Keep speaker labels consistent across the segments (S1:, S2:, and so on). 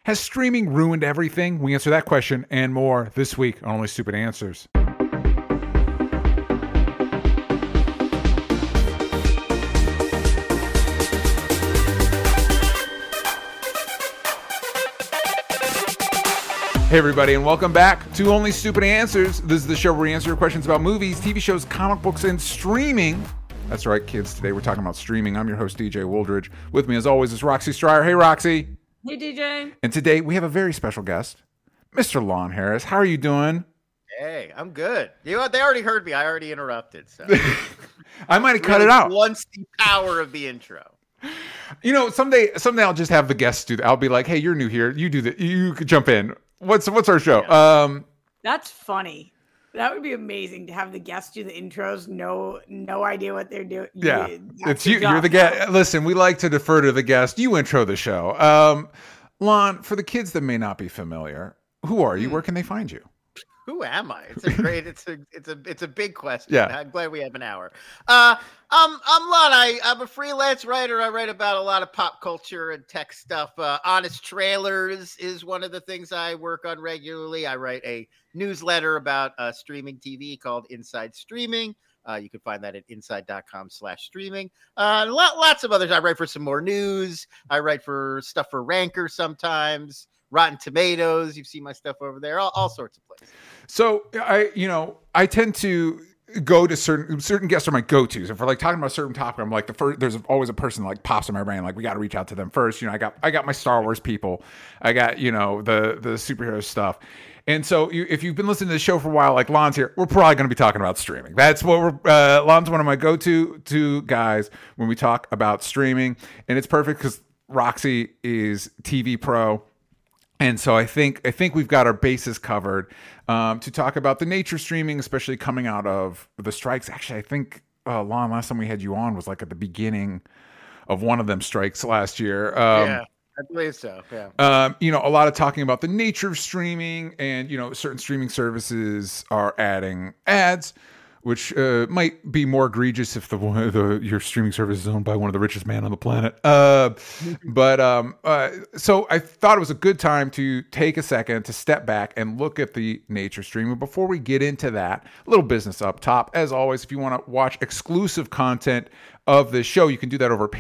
S1: Has streaming ruined everything? We answer that question and more this week on Only Stupid Answers. Hey everybody, and welcome back to Only Stupid Answers. This is the show where we answer your questions about movies, TV shows, comic books, and streaming. That's right, kids. Today we're talking about streaming. I'm your host, DJ Wooldridge. With me, as always, is Roxy Stryer. Hey, Roxy.
S2: Hey, DJ.
S1: And today we have a very special guest, Mr. Lon Harris. How are you doing?
S3: Hey, I'm good. You know what? They already heard me. I already interrupted. So
S1: I might have cut it out.
S3: Once the power of the intro.
S1: You know, someday I'll just have the guests do that. I'll be like, hey, you're new here. You do that. You could jump in. What's our show?
S3: Yeah.
S2: That's funny. That would be amazing to have the guests do the intros. No idea what they're doing.
S1: Yeah, it's you. You're the guest. Listen, we like to defer to the guest. You intro the show. Lon, for the kids that may not be familiar, who are you? Where can they find you?
S3: Who am I? It's a great. It's a big question.
S1: Yeah.
S3: I'm glad we have an hour. I'm Lon. I'm a freelance writer. I write about a lot of pop culture and tech stuff. Honest Trailers is one of the things I work on regularly. I write a newsletter about streaming TV called Inside Streaming. You can find that at inside.com/streaming. Lots of others. I write for some more news. I write for stuff for Ranker sometimes. Rotten Tomatoes. You've seen my stuff over there. All sorts of places.
S1: So I tend to go to certain guests are my go-tos. If we're like talking about a certain topic, I'm like there's always a person that like pops in my brain. Like we got to reach out to them first. You know, I got my Star Wars people. I got, the superhero stuff. And so if you've been listening to the show for a while, like Lon's here, we're probably going to be talking about streaming. That's what Lon's one of my go-to guys when we talk about streaming. And it's perfect because Roxy is TV pro. And so I think we've got our bases covered to talk about the nature of streaming, especially coming out of the strikes. Actually, I think, Lon, last time we had you on was like at the beginning of one of them strikes last year.
S3: Yeah, I believe so. Yeah.
S1: A lot of talking about the nature of streaming and, certain streaming services are adding ads, which might be more egregious if your streaming service is owned by one of the richest men on the planet. So I thought it was a good time to take a second to step back and look at the nature of streaming. Before we get into that, a little business up top. As always, if you want to watch exclusive content of this show, you can do that over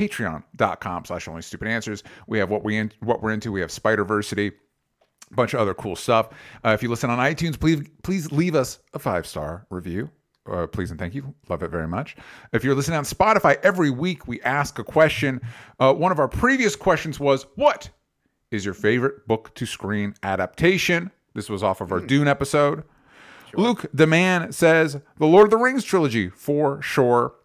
S1: patreon.com/onlystupidanswers. We have what we're into. We have Spider-Versity. A bunch of other cool stuff. If you listen on iTunes, please leave us a 5-star review. Please and thank you. Love it very much. If you're listening on Spotify, every week we ask a question. One of our previous questions was, what is your favorite book-to-screen adaptation? This was off of our Dune episode. Sure. Luke DeMann says, the Lord of the Rings trilogy, for sure.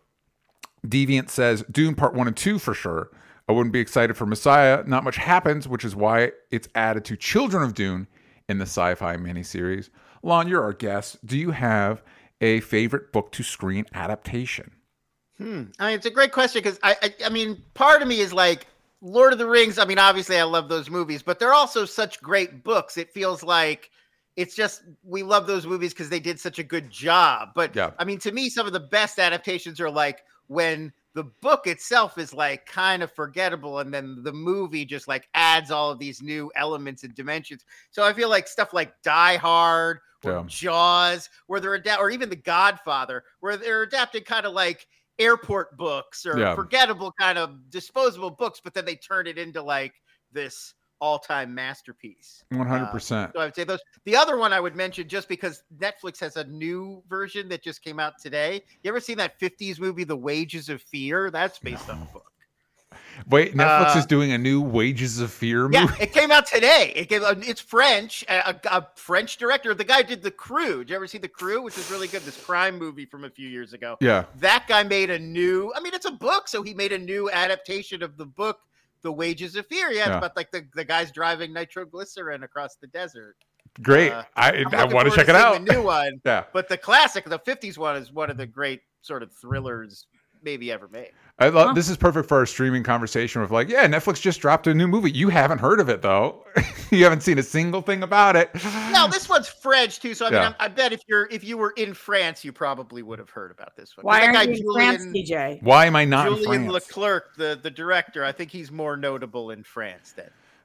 S1: Deviant says, Dune Part 1 and 2, for sure. I wouldn't be excited for Messiah. Not much happens, which is why it's added to Children of Dune in the sci-fi miniseries. Lon, you're our guest. Do you have a favorite book-to-screen adaptation?
S3: I mean, it's a great question because I mean, part of me is like Lord of the Rings. I mean, obviously, I love those movies, but they're also such great books. It feels like it's just we love those movies because they did such a good job. But yeah. I mean, to me, some of the best adaptations are like when the book itself is like kind of forgettable, and then the movie just like adds all of these new elements and dimensions. So I feel like stuff like Die Hard. Or Jaws, where they're or even The Godfather, where they're adapting kind of like airport books or forgettable kind of disposable books, but then they turn it into like this all-time masterpiece.
S1: 100%.
S3: So I would say those. The other one I would mention, just because Netflix has a new version that just came out today. You ever seen that 50s movie, The Wages of Fear? That's based on a book.
S1: Wait, Netflix is doing a new Wages of Fear movie?
S3: Yeah, it came out today. It's French, a French director. The guy did The Crew. Did you ever see The Crew, which is really good? This crime movie from a few years ago.
S1: Yeah.
S3: That guy made a new, I mean, it's a book, so he made a new adaptation of the book, The Wages of Fear. Yeah, it's about like the guys driving nitroglycerin across the desert.
S1: Great. I want to check it out.
S3: The new one.
S1: Yeah.
S3: But the classic, the 50s one, is one of the great sort of thrillers maybe ever made.
S1: I love this is perfect for our streaming conversation with like, yeah, Netflix just dropped a new movie. You haven't heard of it though. You haven't seen a single thing about it.
S3: No, this one's French too. So I mean, I bet if you were in France, you probably would have heard about this one.
S2: Why aren't you in France, DJ?
S1: Why am I not in
S3: Julian
S1: France?
S3: Leclerc, the director, I think he's more notable in France than.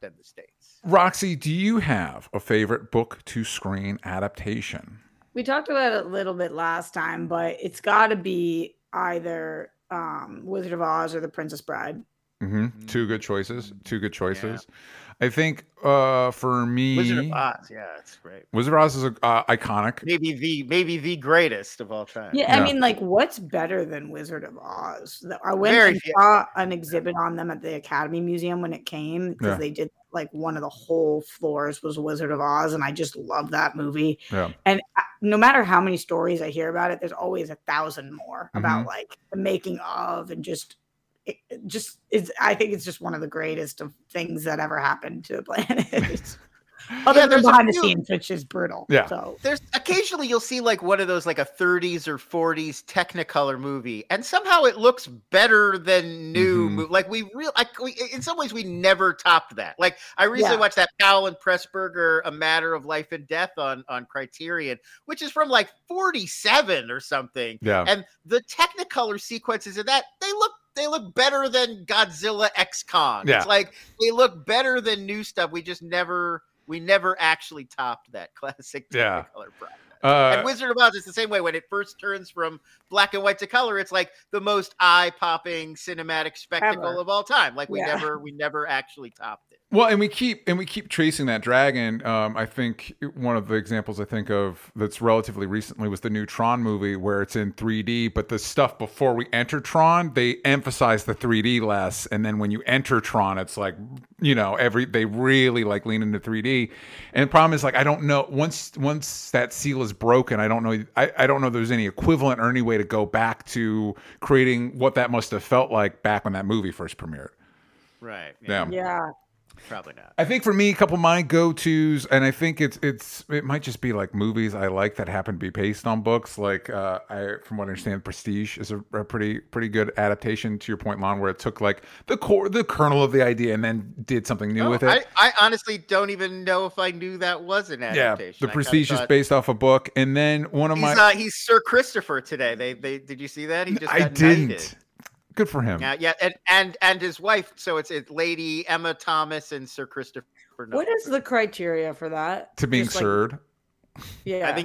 S3: than the States.
S1: Roxy, do you have a favorite book to screen adaptation?
S2: We talked about it a little bit last time, but it's got to be either Wizard of Oz or The Princess Bride.
S1: Mm-hmm. Two good choices. Yeah. I think for me,
S3: Wizard of Oz, yeah, it's great.
S1: Wizard of Oz is iconic.
S3: Maybe the greatest of all time.
S2: Yeah, I mean, like, what's better than Wizard of Oz? I went and saw an exhibit on them at the Academy Museum when it came because they did like one of the whole floors was Wizard of Oz, and I just love that movie.
S1: Yeah.
S2: And no matter how many stories I hear about it, there's always 1,000 more about like the making of and just. I think it's just one of the greatest of things that ever happened to the planet. Other than behind the scenes, which is brutal.
S1: Yeah.
S2: So
S3: there's occasionally you'll see like one of those like a 30s or 40s Technicolor movie, and somehow it looks better than new. Like we in some ways we never topped that. Like I recently watched that Powell and Pressburger, A Matter of Life and Death on Criterion, which is from like 47 or something.
S1: Yeah.
S3: And the Technicolor sequences of that, they look better than Godzilla X Kong.
S1: Yeah.
S3: It's like they look better than new stuff. We never actually topped that classic Technicolor process. And Wizard of Oz is the same way. When it first turns from black and white to color, it's like the most eye-popping cinematic spectacle of all time. Like we never actually topped it.
S1: Well, and we keep tracing that dragon. I think one of the examples I think of that's relatively recently was the new Tron movie where it's in 3D, but the stuff before we enter Tron, they emphasize the 3D less, and then when you enter Tron, it's like, you know, they really like lean into 3D. And the problem is like I don't know once that seal is broken, I don't know if there's any equivalent or any way to go back to creating what that must have felt like back when that movie first premiered.
S3: Right.
S2: Yeah.
S3: Probably not.
S1: I think for me, a couple of my go-tos, and I think it might just be like movies I like that happen to be based on books. Like from what I understand, Prestige is a pretty good adaptation. To your point, Lon, where it took like the kernel of the idea and then did something new with it.
S3: I honestly don't even know if I knew that was an adaptation.
S1: Yeah, the Prestige is based off a book, and then
S3: he's Sir Christopher today. They did you see that? He just got
S1: didn't.
S3: knighted.
S1: Good for him.
S3: Yeah, and his wife. So it's Lady Emma Thomas and Sir Christopher Nolan.
S2: What is the criteria for that?
S1: To being served?
S2: Yeah,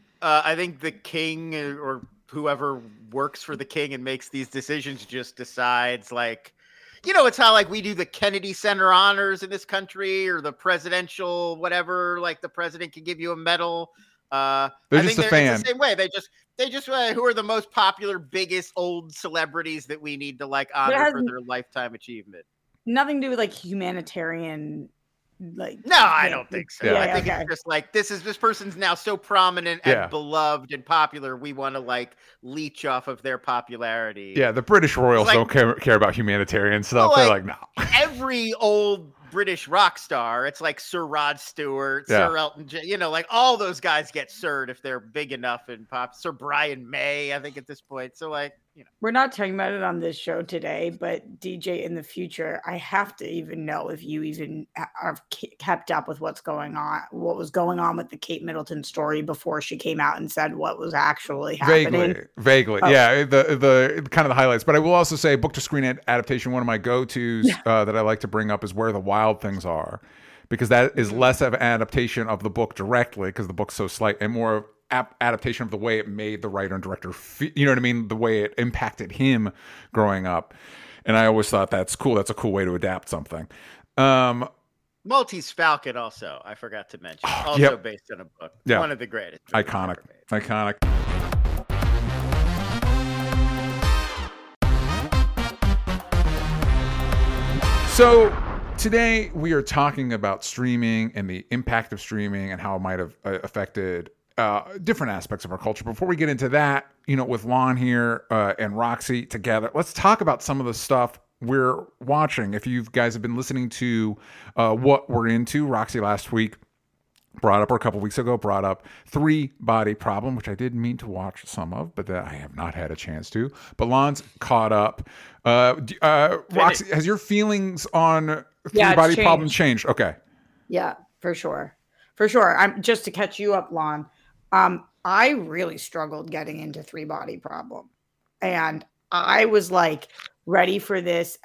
S3: I think the king or whoever works for the king and makes these decisions just decides like, you know, it's how like we do the Kennedy Center honors in this country or the presidential whatever. Like the president can give you a medal.
S1: They're just a fan.
S3: It's the same way. They just who are the most popular, biggest old celebrities that we need to like honor for their lifetime achievement.
S2: Nothing to do with like humanitarian, like.
S3: No, I don't think so.
S1: Yeah,
S3: I think it's just like this person's now so prominent and beloved and popular. We want to like leech off of their popularity.
S1: Yeah, the British royals don't care about humanitarian stuff. They're like, no.
S3: Every old British rock star, it's like Sir Rod Stewart, Sir Elton John, you know, like all those guys get Sir'd if they're big enough and pop. Sir Brian May, I think at this point. So like, you know,
S2: we're not talking about it on this show today, but DJ, in the future, I have to even know if you even have kept up with what was going on with the Kate Middleton story before she came out and said what was actually happening.
S1: Vaguely. Yeah. The kind of the highlights, but I will also say book to screen adaptation. One of my go-tos that I like to bring up is Where the Wild Things Are, because that is less of an adaptation of the book directly because the book's so slight and more of adaptation of the way it made the writer and director you know what I mean, the way it impacted him growing up. And I always thought that's cool. That's a cool way to adapt something.
S3: Maltese Falcon also, I forgot to mention, also based on a book. One of the greatest.
S1: Iconic. So today we are talking about streaming and the impact of streaming and how it might have affected different aspects of our culture. Before we get into that, you know, with Lon here and Roxy together, let's talk about some of the stuff we're watching. If you guys have been listening to what we're into, Roxy last week brought up, or a couple weeks ago, brought up Three Body Problem, which I did mean to watch some of, but that I have not had a chance to. But Lon's caught up. Roxy, has your feelings on Three Body Problem changed? Okay.
S2: Yeah, for sure. I'm just to catch you up, Lon. I really struggled getting into Three Body Problem, and I was like ready for this.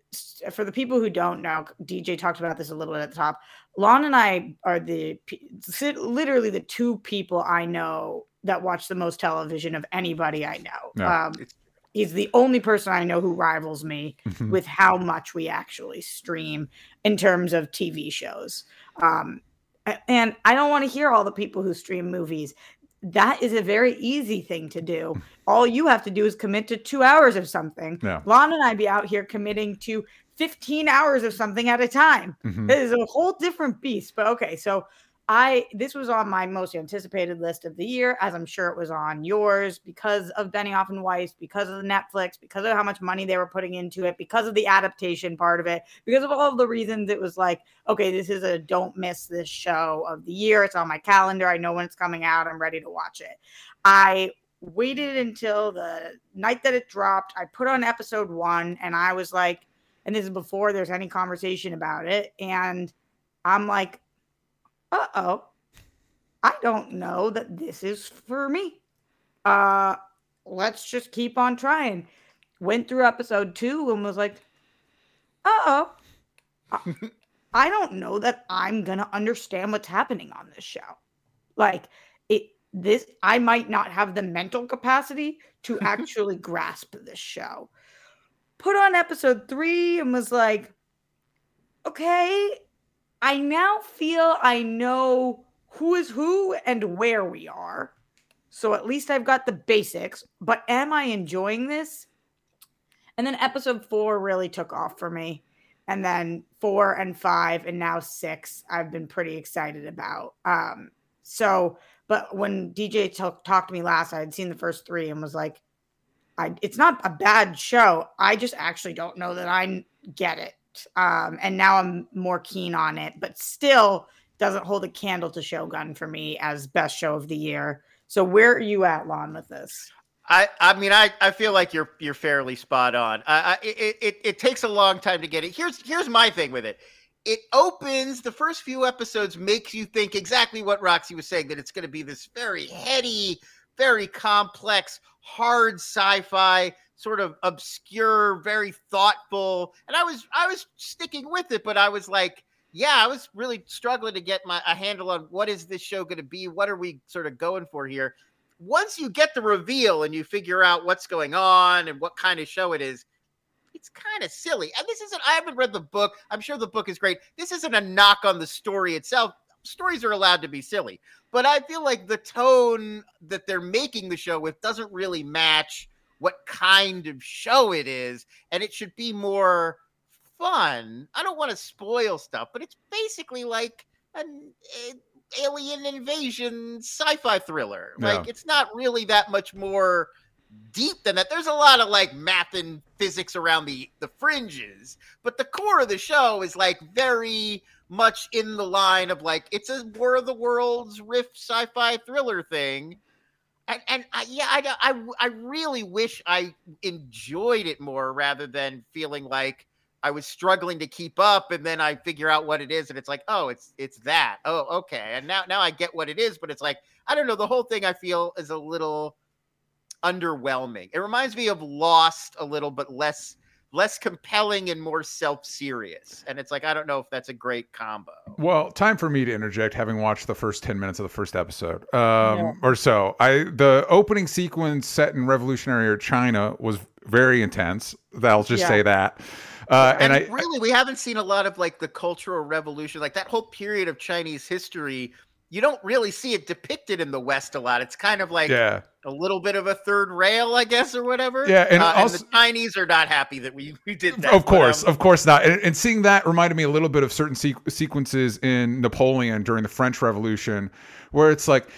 S2: for the people who don't know, DJ talked about this a little bit at the top. Lon and I are literally the two people I know that watch the most television of anybody I know.
S1: Yeah.
S2: He's the only person I know who rivals me with how much we actually stream in terms of TV shows. And I don't want to hear all the people who stream movies. That is a very easy thing to do. All you have to do is commit to 2 hours of something.
S1: Yeah.
S2: Lon and I be out here committing to 15 hours of something at a time. It is a whole different beast. But okay, so this was on my most anticipated list of the year, as I'm sure it was on yours, because of Benioff and Weiss, because of the Netflix, because of how much money they were putting into it, because of the adaptation part of it, because of all of the reasons. It was like, okay, this is a don't miss this show of the year. It's on my calendar. I know when it's coming out. I'm ready to watch it. I waited until the night that it dropped. I put on episode 1 and I was like, and this is before there's any conversation about it. And I'm like, uh-oh, I don't know that this is for me. Let's just keep on trying. Went through episode 2 and was like, uh-oh, I don't know that I'm going to understand what's happening on this show. Like, I might not have the mental capacity to actually grasp this show. Put on episode 3 and was like, okay, I now feel I know who is who and where we are. So at least I've got the basics, but am I enjoying this? And then episode 4 really took off for me. And then 4 and 5 and now 6, I've been pretty excited about. But when DJ talked to me last, I had seen the first 3 and was like, it's not a bad show. I just actually don't know that I get it. And now I'm more keen on it, but still doesn't hold a candle to Shogun for me as best show of the year. So where are you at, Lon, with this?
S3: I mean, I feel like you're fairly spot on. It takes a long time to get it. Here's my thing with it. It opens, the first few episodes makes you think exactly what Roxy was saying, that it's going to be this very heady, very complex, hard sci-fi, sort of obscure, very thoughtful. And I was sticking with it, but I was like, yeah, I was really struggling to get a handle on what is this show going to be? What are we sort of going for here? Once you get the reveal and you figure out what's going on and what kind of show it is, it's kind of silly. And I haven't read the book. I'm sure the book is great. This isn't a knock on the story itself. Stories are allowed to be silly, but I feel like the tone that they're making the show with doesn't really match what kind of show it is. And it should be more fun. I don't want to spoil stuff, but it's basically like an alien invasion sci-fi thriller.
S1: Yeah.
S3: Like, it's not really that much more deep than that. There's a lot of like math and physics around the fringes, but the core of the show is like very much in the line of like, it's a War of the Worlds riff sci-fi thriller thing. And I really wish I enjoyed it more rather than feeling like I was struggling to keep up, and then I figure out what it is, and it's like, oh, it's that. Oh, okay. And now I get what it is, but it's like, I don't know. The whole thing I feel is a little underwhelming. It reminds me of Lost a little, but less compelling and more self-serious. And it's like, I don't know if that's a great combo.
S1: Well, time for me to interject, having watched the first 10 minutes of the first episode or so. The opening sequence set in revolutionary China was very intense. I'll just say that. We haven't seen a lot of like the Cultural Revolution, like that whole period of Chinese history. You don't really see it depicted in the West a lot. It's kind of like a little bit of a third rail, I guess, or whatever. Yeah, and also, the Chinese are not happy that we did that. Of course not. And seeing that reminded me a little bit of certain sequences in Napoleon during the French Revolution, where it's like,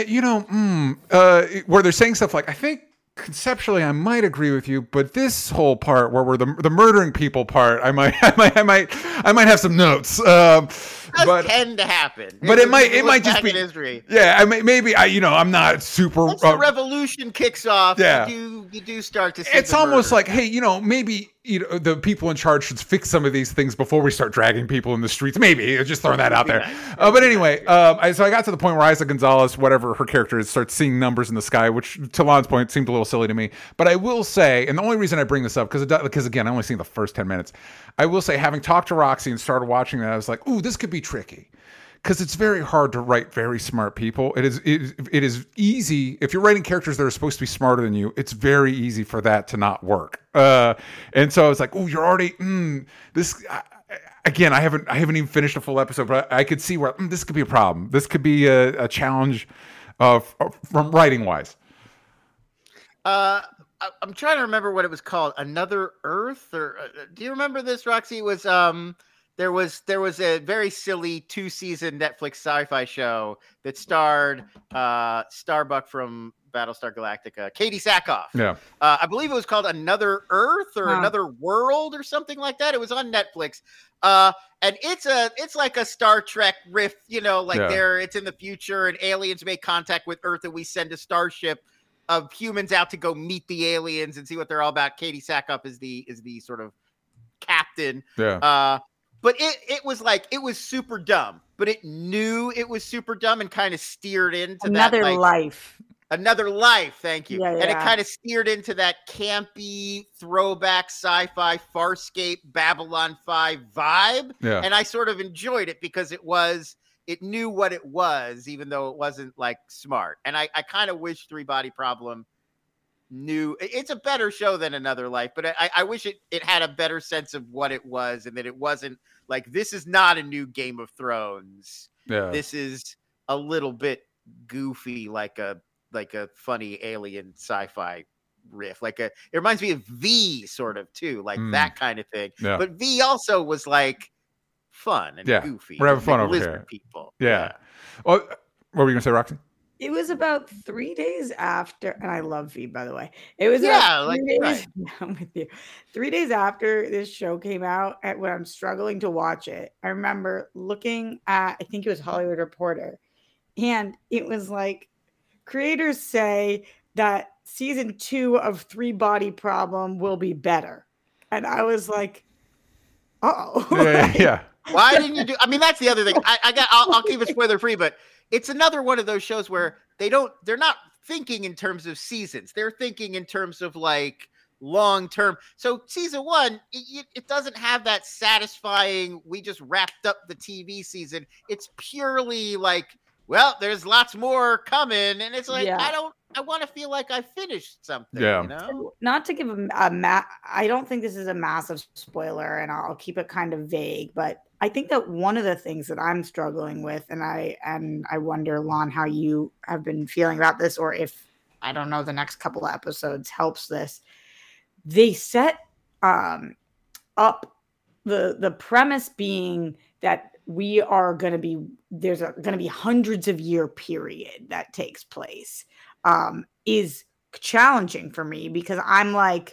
S1: where they're saying stuff like, I think conceptually I might agree with you, but this whole part where we're the murdering people part, I might have some notes.
S3: But tend to happen.
S1: But it might just be
S3: history.
S1: Yeah, I'm not super.
S3: Once the revolution kicks off, you do start to see.
S1: It's almost like, hey, maybe the people in charge should fix some of these things before we start dragging people in the streets. Maybe just throwing that out there. But anyway, so I got to the point where Isa Gonzalez, whatever her character is, starts seeing numbers in the sky, which to Lon's point seemed a little silly to me. But I will say, and the only reason I bring this up because again, I only seen the first 10 minutes. I will say, having talked to Roxy and started watching that, I was like, ooh, this could be tricky. Because it's very hard to write very smart people. It is easy if you're writing characters that are supposed to be smarter than you. It's very easy for that to not work. And so I was like, "Oh, you're already this." Again, I haven't even finished a full episode, but I could see where this could be a problem. This could be a challenge from writing wise.
S3: I'm trying to remember what it was called. Another Earth, or do you remember this, Roxy? It was There was a very silly 2-season Netflix sci-fi show that starred Starbuck from Battlestar Galactica, Katie Sackhoff.
S1: Yeah,
S3: I believe it was called Another Earth or Another World or something like that. It was on Netflix, and it's like a Star Trek riff, it's in the future and aliens make contact with Earth and we send a starship of humans out to go meet the aliens and see what they're all about. Katie Sackhoff is the sort of captain.
S1: Yeah.
S3: But it was super dumb, but it knew it was super dumb and kind of steered into
S2: Another Life.
S3: Another Life. Thank you.
S2: Yeah.
S3: And it kind of steered into that campy throwback sci-fi Farscape Babylon 5 vibe.
S1: Yeah.
S3: And I sort of enjoyed it because it knew what it was, even though it wasn't like smart. And I kind of wish Three Body Problem knew it's a better show than Another Life, but I wish it had a better sense of what it was and that it wasn't like, this is not a new Game of Thrones.
S1: Yeah.
S3: This is a little bit goofy, like a funny alien sci-fi riff. It reminds me of V sort of too, like that kind of thing.
S1: Yeah.
S3: But V also was like fun and goofy.
S1: We're having fun over
S3: lizard
S1: here.
S3: People.
S1: Yeah. Well, what were you gonna say, Roxy?
S2: It was about 3 days after, and I love V, by the way. It was I'm with you. 3 days after this show came out, when I'm struggling to watch it, I remember looking at, I think it was Hollywood Reporter, and it was like, creators say that season 2 of Three Body Problem will be better, and I was like, uh-oh.
S1: Yeah.
S3: Why didn't you do? I mean, that's the other thing. I'll keep it spoiler free, but it's another one of those shows where they're not thinking in terms of seasons. They're thinking in terms of like long term. So season 1, it doesn't have that satisfying, we just wrapped up the TV season. It's purely like, well, there's lots more coming. And it's like, I want to feel like I finished something.
S1: Yeah.
S2: Not to give I don't think this is a massive spoiler, and I'll keep it kind of vague, but I think that one of the things that I'm struggling with, and I wonder, Lon, how you have been feeling about this, or if, I don't know, the next couple of episodes helps this. They set up the premise being that we are going to be, there's going to be hundreds of year period that takes place, is challenging for me, because I'm like,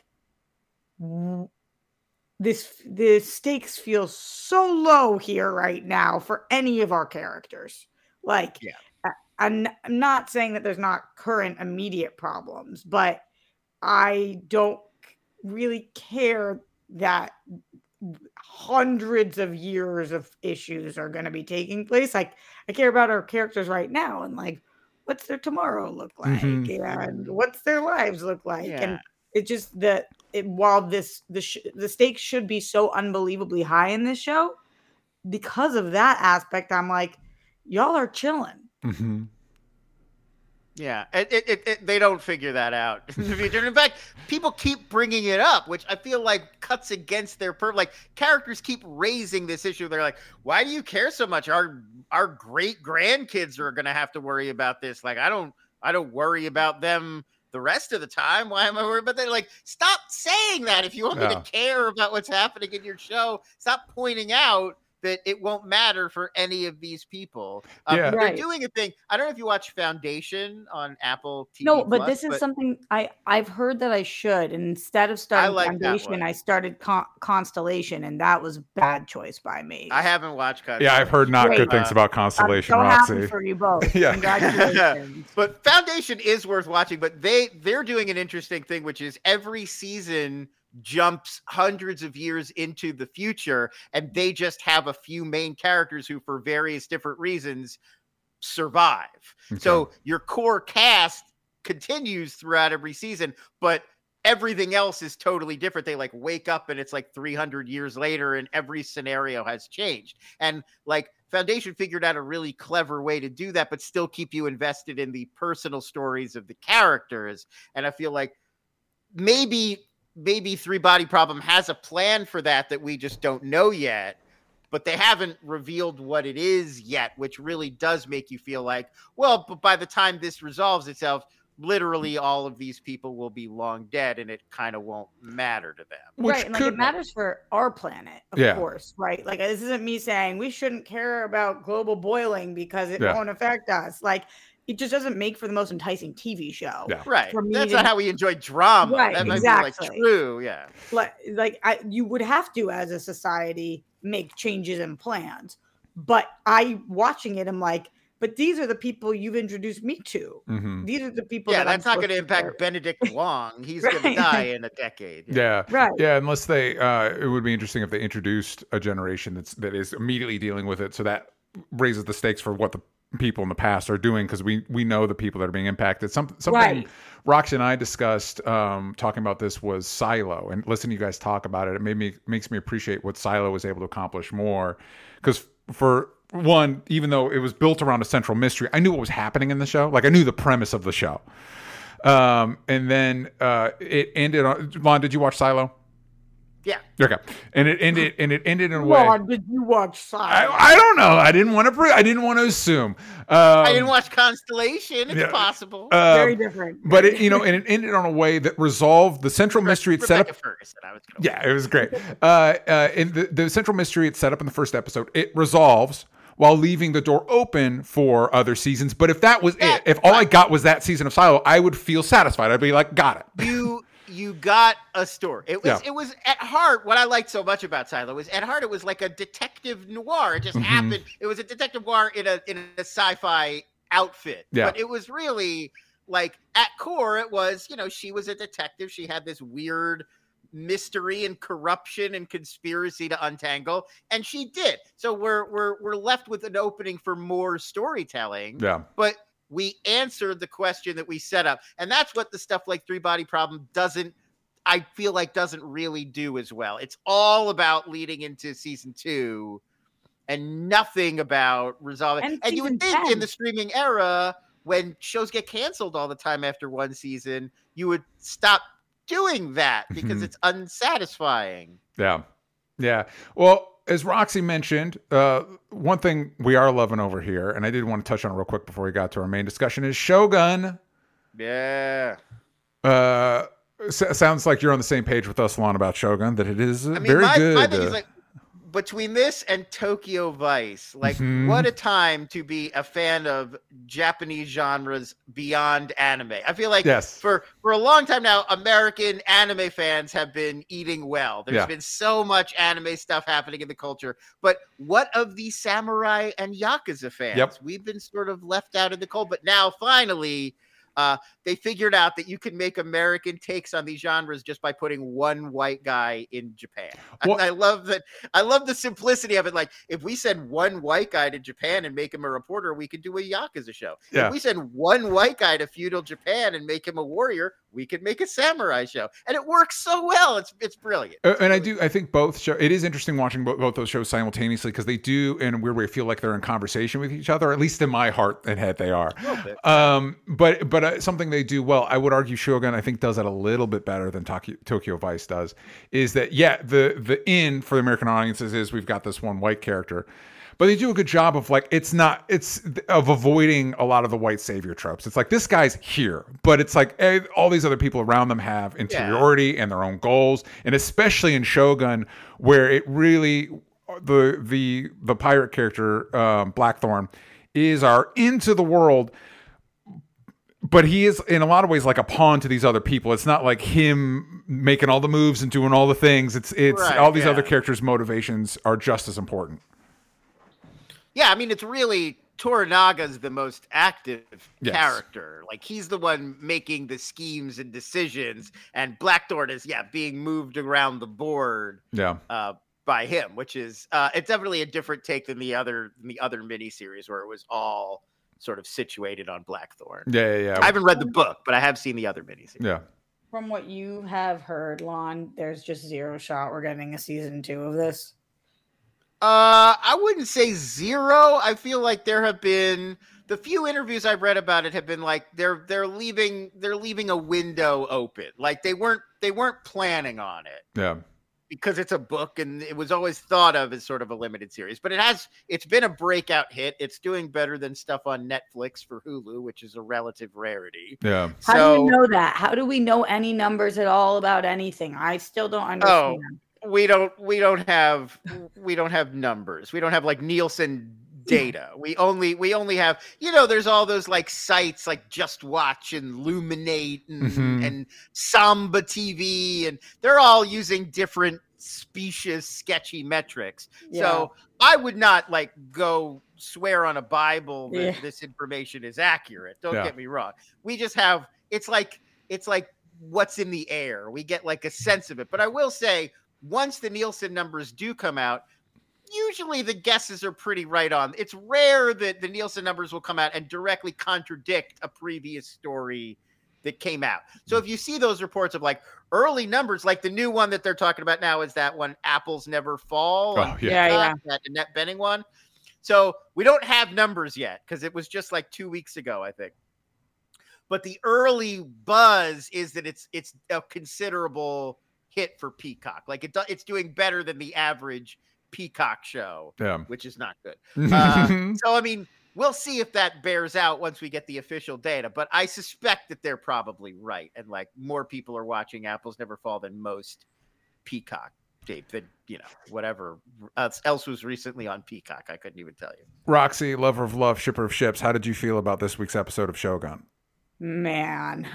S2: the stakes feel so low here right now for any of our characters. Like, I'm not saying that there's not current immediate problems, but I don't really care that hundreds of years of issues are going to be taking place. Like, I care about our characters right now, and like, what's their tomorrow look like, and what's their lives look like, and it's just that while the stakes should be so unbelievably high in this show, because of that aspect, I'm like, y'all are chilling.
S1: Mm-hmm.
S3: Yeah, they don't figure that out in the future. In fact, people keep bringing it up, which I feel like cuts against their like, characters keep raising this issue. They're like, why do you care so much? Our great grandkids are going to have to worry about this. Like, I don't worry about them the rest of the time. Why am I worried about that? Like, stop saying that. If you want me to care about what's happening in your show, stop pointing out that it won't matter for any of these people. They're doing a thing. I don't know if you watch Foundation on Apple TV.
S2: No, but this is something I've heard that I should. And instead of starting Foundation, I started Constellation, and that was a bad choice by me.
S3: I haven't watched Constellation.
S1: Yeah, I've heard not good things about Constellation, Roxy.
S2: Happy for you both.
S3: Congratulations. But Foundation is worth watching, but they're doing an interesting thing, which is every season jumps hundreds of years into the future, and they just have a few main characters who, for various different reasons, survive. Okay. So your core cast continues throughout every season, but everything else is totally different. They like wake up and it's like 300 years later and every scenario has changed. And like Foundation figured out a really clever way to do that, but still keep you invested in the personal stories of the characters. And I feel like maybe Three Body Problem has a plan for that we just don't know yet, but they haven't revealed what it is yet, which really does make you feel like, well, but by the time this resolves itself, literally all of these people will be long dead and it kind of won't matter to them.
S2: Which right. And like it matters for our planet, of course, right? Like this isn't me saying we shouldn't care about global boiling because it won't affect us. Like it just doesn't make for the most enticing TV show.
S3: Yeah. Right. That's not how we enjoy drama.
S2: Right,
S3: that
S2: exactly.
S3: Might be like true. Yeah.
S2: You would have to, as a society, make changes and plans. But watching it, I'm like, but these are the people you've introduced me to. Mm-hmm. These are the people.
S3: Yeah, that's not going to impact Benedict Wong. He's going to die in a decade.
S1: Yeah.
S2: Right.
S1: Yeah, unless they, it would be interesting if they introduced a generation that is immediately dealing with it, so that raises the stakes for what the people in the past are doing, because we know the people that are being impacted. Something Roxy and I discussed talking about this was Silo, and listening to you guys talk about it, makes me appreciate what Silo was able to accomplish more, because for one, even though it was built around a central mystery, I knew what was happening in the show. Like I knew the premise of the show. And then it ended on, Lon, did you watch Silo?
S3: Yeah.
S1: Okay. And it ended in a way.
S2: Lon, did you watch Silo?
S1: I don't know. I didn't want to assume.
S3: I didn't watch Constellation. It's possible.
S2: Very different.
S1: But it ended on a way that resolved the central mystery it set up.
S3: Ferguson,
S1: it was great. And the central mystery it set up in the first episode, it resolves while leaving the door open for other seasons. But if that was it, if all I got was that season of Silo, I would feel satisfied. I'd be like, got it.
S3: You got a story. It was at heart, what I liked so much about Silo is at heart it was like a detective noir. It just happened. It was a detective noir in a sci-fi outfit. Yeah. But it was really like at core it was, she was a detective. She had this weird mystery and corruption and conspiracy to untangle, and she did. So we're left with an opening for more storytelling.
S1: Yeah.
S3: But we answered the question that we set up, and that's what the stuff like Three Body Problem doesn't really do as well. It's all about leading into season 2 and nothing about resolving. And you would think in the streaming era, when shows get canceled all the time after one season, you would stop doing that because it's unsatisfying.
S1: Yeah. Well, as Roxy mentioned, one thing we are loving over here, and I did want to touch on it real quick before we got to our main discussion, is Shogun.
S3: Yeah.
S1: Sounds like you're on the same page with us, Lon, about Shogun, that it is very good.
S3: My thing is like, between this and Tokyo Vice, like what a time to be a fan of Japanese genres beyond anime. I feel like for a long time now, American anime fans have been eating well. There's been so much anime stuff happening in the culture. But what of the samurai and Yakuza fans?
S1: Yep.
S3: We've been sort of left out in the cold. But now finally, they figured out that you can make American takes on these genres just by putting one white guy in Japan. Well, I love that. I love the simplicity of it. Like, if we send one white guy to Japan and make him a reporter, we could do a Yakuza show. Yeah. If we send one white guy to feudal Japan and make him a warrior, we could make a samurai show. And it works so well. It's brilliant.
S1: And I think both show. It is interesting watching both those shows simultaneously, because they do, in a weird way, feel like they're in conversation with each other. At least in my heart and head, they are. A little bit. But something they do well, I would argue Shogun, I think, does that a little bit better than Tokyo Vice does, is that, the in for the American audiences is we've got this one white character, but they do a good job of of avoiding a lot of the white savior tropes. It's like, this guy's here, but it's like all these other people around them have interiority and their own goals. And especially in Shogun, where it really, the pirate character, Blackthorn, is our into the world, but he is in a lot of ways like a pawn to these other people. It's not like him making all the moves and doing all the things. It's right, all these other characters' motivations are just as important.
S3: Yeah, I mean, it's really Toranaga's the most active
S1: Yes.
S3: character. Like, he's the one making the schemes and decisions, and Blackthorn is being moved around the board by him, which is it's definitely a different take than the other miniseries where it was all sort of situated on Blackthorn.
S1: Yeah.
S3: I haven't read the book, but I have seen the other miniseries.
S1: Yeah.
S2: From what you have heard, Lon, there's just zero shot we're getting a season 2 of this.
S3: I wouldn't say zero. I feel like there have been the few interviews I've read about it have been like they're leaving a window open. Like they weren't planning on it.
S1: Yeah.
S3: Because it's a book and it was always thought of as sort of a limited series, but it's been a breakout hit. It's doing better than stuff on Netflix for Hulu, which is a relative rarity.
S1: Yeah.
S2: How do you know that? How do we know any numbers at all about anything? I still don't understand.
S3: We don't have numbers. We don't have like Nielsen data. We only have, there's all those like sites like Just Watch and Luminate and Samba TV, and they're all using different specious sketchy metrics. Yeah. So I would not like go swear on a Bible that this information is accurate. Don't get me wrong. We just have, it's like what's in the air. We get like a sense of it. But I will say, once the Nielsen numbers do come out, usually the guesses are pretty right on. It's rare that the Nielsen numbers will come out and directly contradict a previous story that came out. So if you see those reports of like early numbers, like the new one that they're talking about now is that one, Apples Never Fall. That Annette Bening one. So we don't have numbers yet because it was just like 2 weeks ago, I think. But the early buzz is that it's a considerable hit for Peacock. Like it's doing better than the average Peacock show, which is not good. So, I mean, we'll see if that bears out once we get the official data, but I suspect that they're probably right. And like more people are watching Apples Never Fall than most Peacock tape than, whatever else was recently on Peacock. I couldn't even tell you.
S1: Roxy, lover of love, shipper of ships. How did you feel about this week's episode of Shogun?
S2: Man,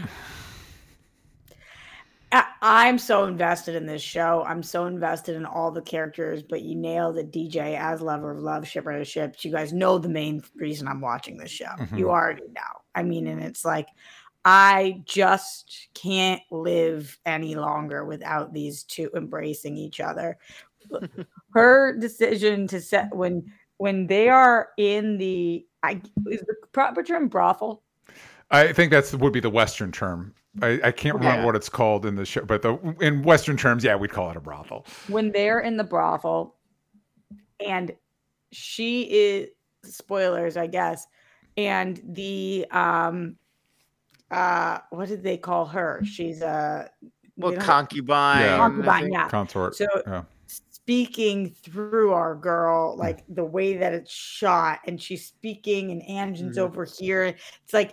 S2: I'm so invested in this show. I'm so invested in all the characters, but you nailed it, DJ, as lover of love, shipper of ships. You guys know the main reason I'm watching this show. You already know. I mean, and it's like, I just can't live any longer without these two embracing each other. Her decision to set when they are in is the proper term brothel?
S1: I think would be the Western term. I can't remember what it's called in the show, but in Western terms, we'd call it a brothel. When
S2: they're in the brothel, and she is, spoilers, I guess, and the what did they call her? She's a
S3: concubine.
S2: Concubine,
S1: consort.
S2: So speaking through our girl, like the way that it's shot, and she's speaking, and Anjin's over here. It's like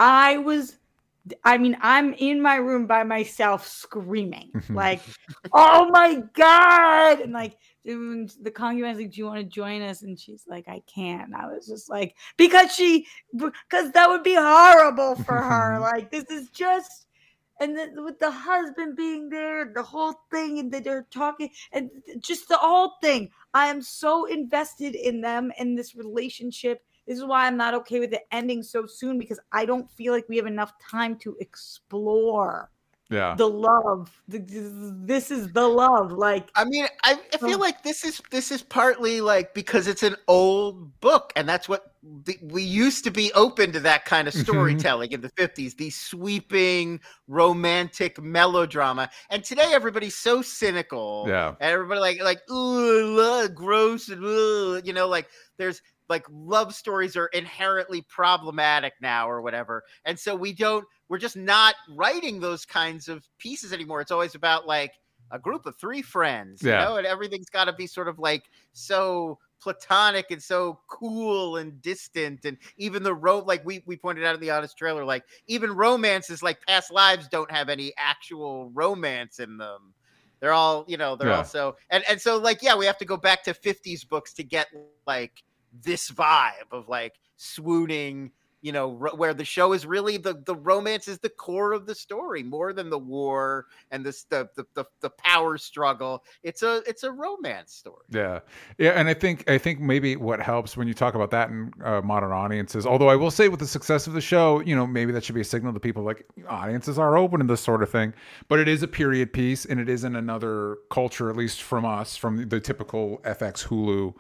S2: I'm in my room by myself screaming, like, oh my God. And like, the concubine's like, do you want to join us? And she's like, I can't. And I was just like, because that would be horrible for her. Like, this is just, and then with the husband being there, the whole thing, and that they're talking, and just the whole thing. I am so invested in them and this relationship. This is why I'm not okay with it ending so soon, because I don't feel like we have enough time to explore the love. This is the love. Like,
S3: I mean, I feel like this is partly like because it's an old book, and that's what we used to be open to, that kind of storytelling in the 50s, the sweeping romantic melodrama. And today everybody's so cynical. And everybody like ooh, gross, and like there's like love stories are inherently problematic now or whatever. And so we're just not writing those kinds of pieces anymore. It's always about like a group of three friends, and everything's got to be sort of like so platonic and so cool and distant. And even like we pointed out in the Honest Trailer, like even romances like Past Lives don't have any actual romance in them. They're all, also, and so like, we have to go back to 50s books to get like this vibe of like swooning you know, where the show is really the romance is the core of the story more than the war and the power struggle. It's a romance story.
S1: Yeah. And I think maybe what helps when you talk about that in modern audiences, although I will say with the success of the show, you know, maybe that should be a signal to people, like, audiences are open to this sort of thing, but it is a period piece and it is in another culture, at least from us, from the typical FX Hulu,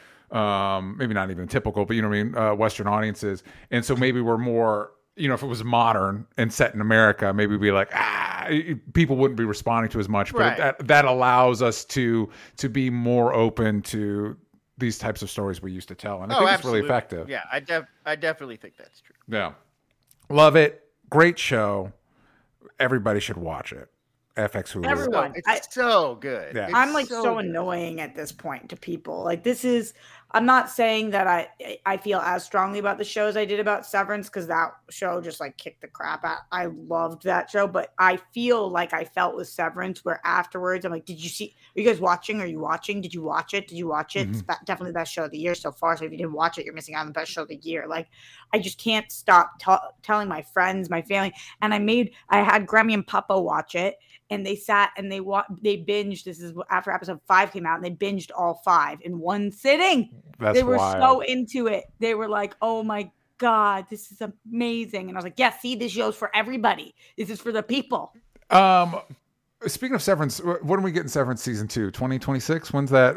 S1: maybe not even typical, but you know what I mean, Western audiences. And so maybe we're more, you know, if it was modern and set in America, maybe we'd be like, people wouldn't be responding to as much, but
S3: Right.
S1: that allows us to be more open to these types of stories we used to tell. And I think it's really effective.
S3: Yeah, I definitely think that's true.
S1: Yeah. Love it. Great show. Everybody should watch it. FX Hulu.
S2: Everyone.
S3: It's so good.
S1: Yeah.
S2: I'm like so
S3: good.
S2: annoying at this point to people. Like, this is, I'm not saying that I feel as strongly about the show as I did about Severance, because that show just like kicked the crap out. I loved that show, but I feel like I felt with Severance, where afterwards I'm like, did you see, are you guys watching? Are you watching? Did you watch it? Did you watch it?
S1: Mhm.
S2: It's definitely the best show of the year so far. So if you didn't watch it, you're missing out on the best show of the year. Like, I just can't stop telling my friends, my family. And I had Grammy and Papa watch it. And they sat and they binged. This is after episode 5 came out, and they binged all 5 in one sitting.
S1: That's
S2: They were
S1: wild.
S2: so into it. They were like, "Oh my God, this is amazing!" And I was like, "Yeah, see, this show's for everybody. This is for the people."
S1: Speaking of Severance, when are we getting Severance season 2? 2026? When's that?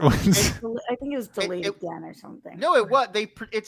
S2: I think it was delayed again or something.
S3: No, it was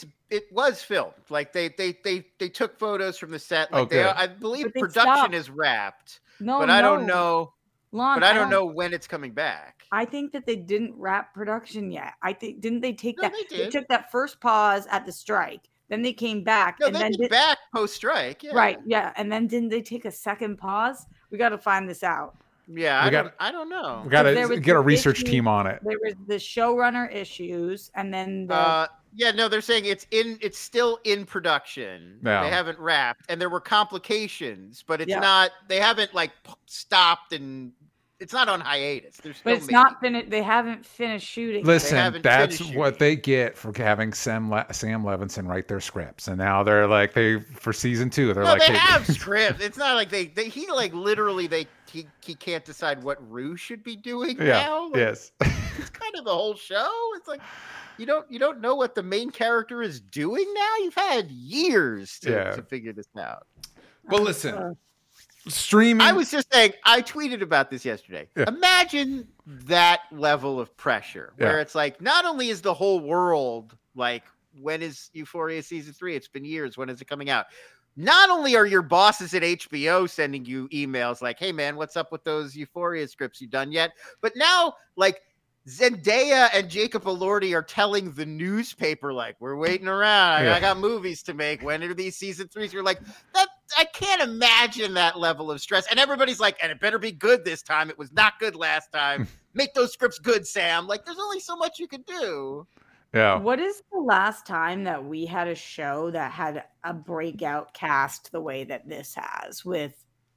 S3: it was filmed. Like they took photos from the set. Like
S1: Okay.
S3: I believe
S2: But they
S3: production
S2: stopped.
S3: is wrapped.
S2: No,
S3: But I don't know.
S2: Lon,
S3: But I don't know when it's coming back.
S2: I think that they didn't wrap production yet. I think didn't they take
S3: No,
S2: that?
S3: they
S2: They
S3: did.
S2: took that first pause at the strike. Then they came back,
S3: No,
S2: and
S3: they
S2: then
S3: did back post strike. Yeah.
S2: right, yeah, and then didn't they take a second pause? We got to find this out.
S3: Yeah, I don't know.
S1: We got
S2: There
S1: to
S2: was
S1: get a
S2: the
S1: research
S2: issue-
S1: team on it.
S2: There was the showrunner issues, and then the
S3: Yeah, no, they're saying it's still in production.
S1: Yeah.
S3: They haven't wrapped, and there were complications, but it's
S2: Yeah.
S3: not. They haven't like stopped, and it's not on hiatus. They're still
S2: but it's
S3: making
S2: not finished. They haven't finished shooting.
S1: Listen,
S3: haven't
S1: that's
S3: finished
S1: what
S3: shooting.
S1: they get for having Sam Levinson write their scripts, and now they're like for season 2. They're
S3: No,
S1: like,
S3: they have scripts. It's not like he like literally he can't decide what Rue should be doing
S1: yeah,
S3: now. Like,
S1: yes,
S3: it's kind of the whole show. It's like you don't know what the main character is doing now. You've had years to figure this out.
S1: Well, listen, streaming.
S3: I was just saying, I tweeted about this yesterday.
S1: Yeah.
S3: Imagine that level of pressure where
S1: Yeah.
S3: it's like, not only is the whole world like, when is Euphoria season 3? It's been years. When is it coming out? Not only are your bosses at HBO sending you emails like, hey man, what's up with those Euphoria scripts you done yet? But now like Zendaya and Jacob Elordi are telling the newspaper, like, we're waiting around.
S1: Yeah.
S3: I got movies to make. When are these season 3s? You're like, that I can't imagine that level of stress. And everybody's like, and it better be good this time. It was not good last time. Make those scripts good, Sam. Like, there's only so much you can do.
S1: yeah.
S2: What is the last time that we had a show that had a breakout cast the way that this has with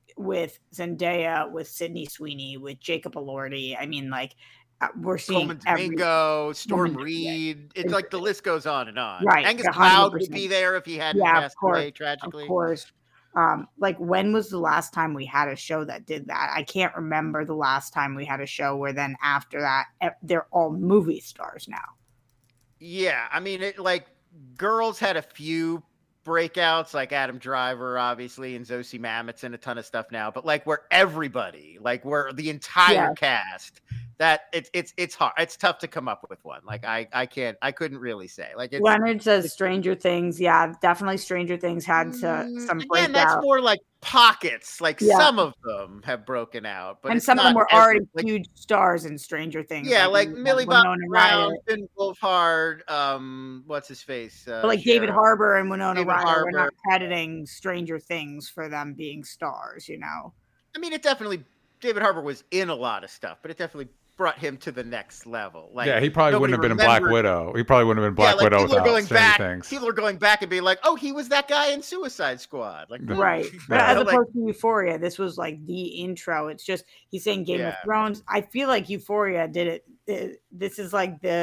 S2: Zendaya, with Sydney Sweeney, with Jacob Elordi? I mean, like, we're seeing
S3: Coleman Domingo, Storm
S2: Coleman-
S3: Reed. It's like the list goes on and on.
S2: Right,
S3: Angus
S2: 100%.
S3: Cloud would be there if he hadn't
S2: Yeah, of
S3: passed
S2: course,
S3: away tragically.
S2: Of course. Like, when was the last time we had a show that did that? I can't remember the last time we had a show where then after that they're all movie stars now.
S3: Yeah, I mean, it like girls had a few breakouts, like Adam Driver, obviously, and Zosie Mammoth's in a ton of stuff now. But like, where everybody, like, where the entire cast, that it's hard. It's tough to come up with one. Like, I couldn't really say. Like, it's,
S2: Leonard says Stranger Things. Yeah, definitely Stranger Things had some
S3: again,
S2: breakout.
S3: that's more like pockets. Like,
S2: Yeah.
S3: some of them have broken out, but
S2: and
S3: it's
S2: some of them
S3: not
S2: were already
S3: like,
S2: huge stars in Stranger Things.
S3: yeah, like Millie Bob
S2: Winona
S3: Brown,
S2: Ryder.
S3: Finn Wolfhard, what's his face?
S2: But like David
S3: Sheriff.
S2: Harbour and Winona
S3: David
S2: Ryder, we're not
S3: Harbour.
S2: crediting Stranger Things for them being stars, you know.
S3: I mean, it definitely, David Harbour was in a lot of stuff, but it definitely brought him to the next level. Like,
S1: Yeah, he probably
S3: nobody
S1: wouldn't have been in Black
S3: remembered-
S1: Widow. He probably wouldn't have been Black
S3: like,
S1: Widow
S3: people are
S1: without
S3: going
S1: Stranger
S3: back.
S1: Things.
S3: People are going back and being like, "Oh, he was that guy in Suicide Squad." Like,
S2: Right. But
S1: Yeah.
S2: as
S3: like,
S2: opposed to Euphoria, this was like the intro. It's just he's saying Game of
S3: Yeah.
S2: Thrones. I feel like Euphoria did it. This is like the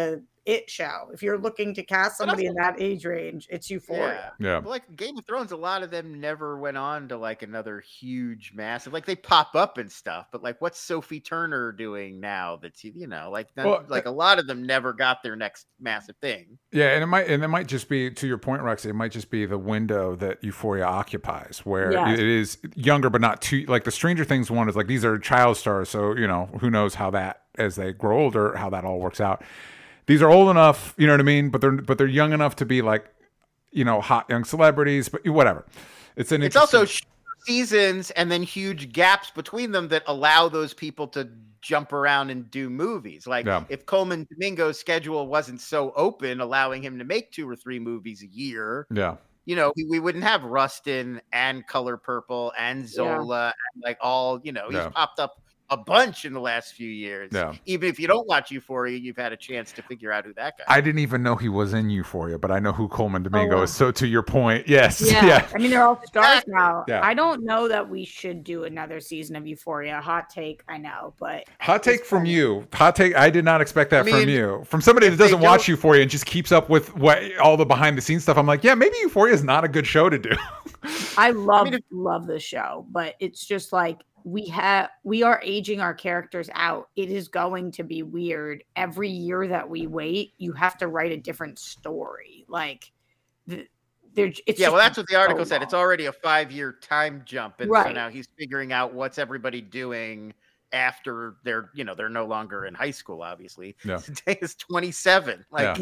S2: it show. If you're looking to cast somebody in that age range, it's Euphoria.
S1: Yeah.
S3: But like Game of Thrones, a lot of them never went on to like another huge massive, like they pop up and stuff, but like what's Sophie Turner doing now that's, like a lot of them never got their next massive thing.
S1: Yeah, and it might just be, to your point, Roxy, it might just be the window that Euphoria occupies, where it is younger but not too, like the Stranger Things one is like, these are child stars, so who knows how that, as they grow older, how that all works out. These are old enough, you know what I mean, but they're young enough to be like, hot young celebrities, but whatever. It's
S3: also seasons and then huge gaps between them that allow those people to jump around and do movies. Like if Coleman Domingo's schedule wasn't so open, allowing him to make 2 or 3 movies a year.
S1: Yeah.
S3: We wouldn't have Rustin and Color Purple and Zola and like all, he's popped up a bunch in the last few years.
S1: Yeah.
S3: Even if you don't watch Euphoria, you've had a chance to figure out who that guy is.
S1: I didn't even know he was in Euphoria, but I know who Coleman Domingo is. So to your point, yes.
S2: Yeah. I mean, they're all stars now.
S1: Yeah.
S2: I don't know that we should do another season of Euphoria. Hot take, I know, but
S1: hot take from you. Hot take. I did not expect that from you. From somebody that doesn't watch Euphoria and just keeps up with all the behind the scenes stuff. I'm like, yeah, maybe Euphoria is not a good show to do.
S2: I love the show, but it's just like, we are aging our characters out. It is going to be weird. Every year that we wait, you have to write a different story. Like, that's
S3: what the article said. It's already a 5-year time jump, and so now he's figuring out what's everybody doing after they're no longer in high school. Obviously, today is 27. Like,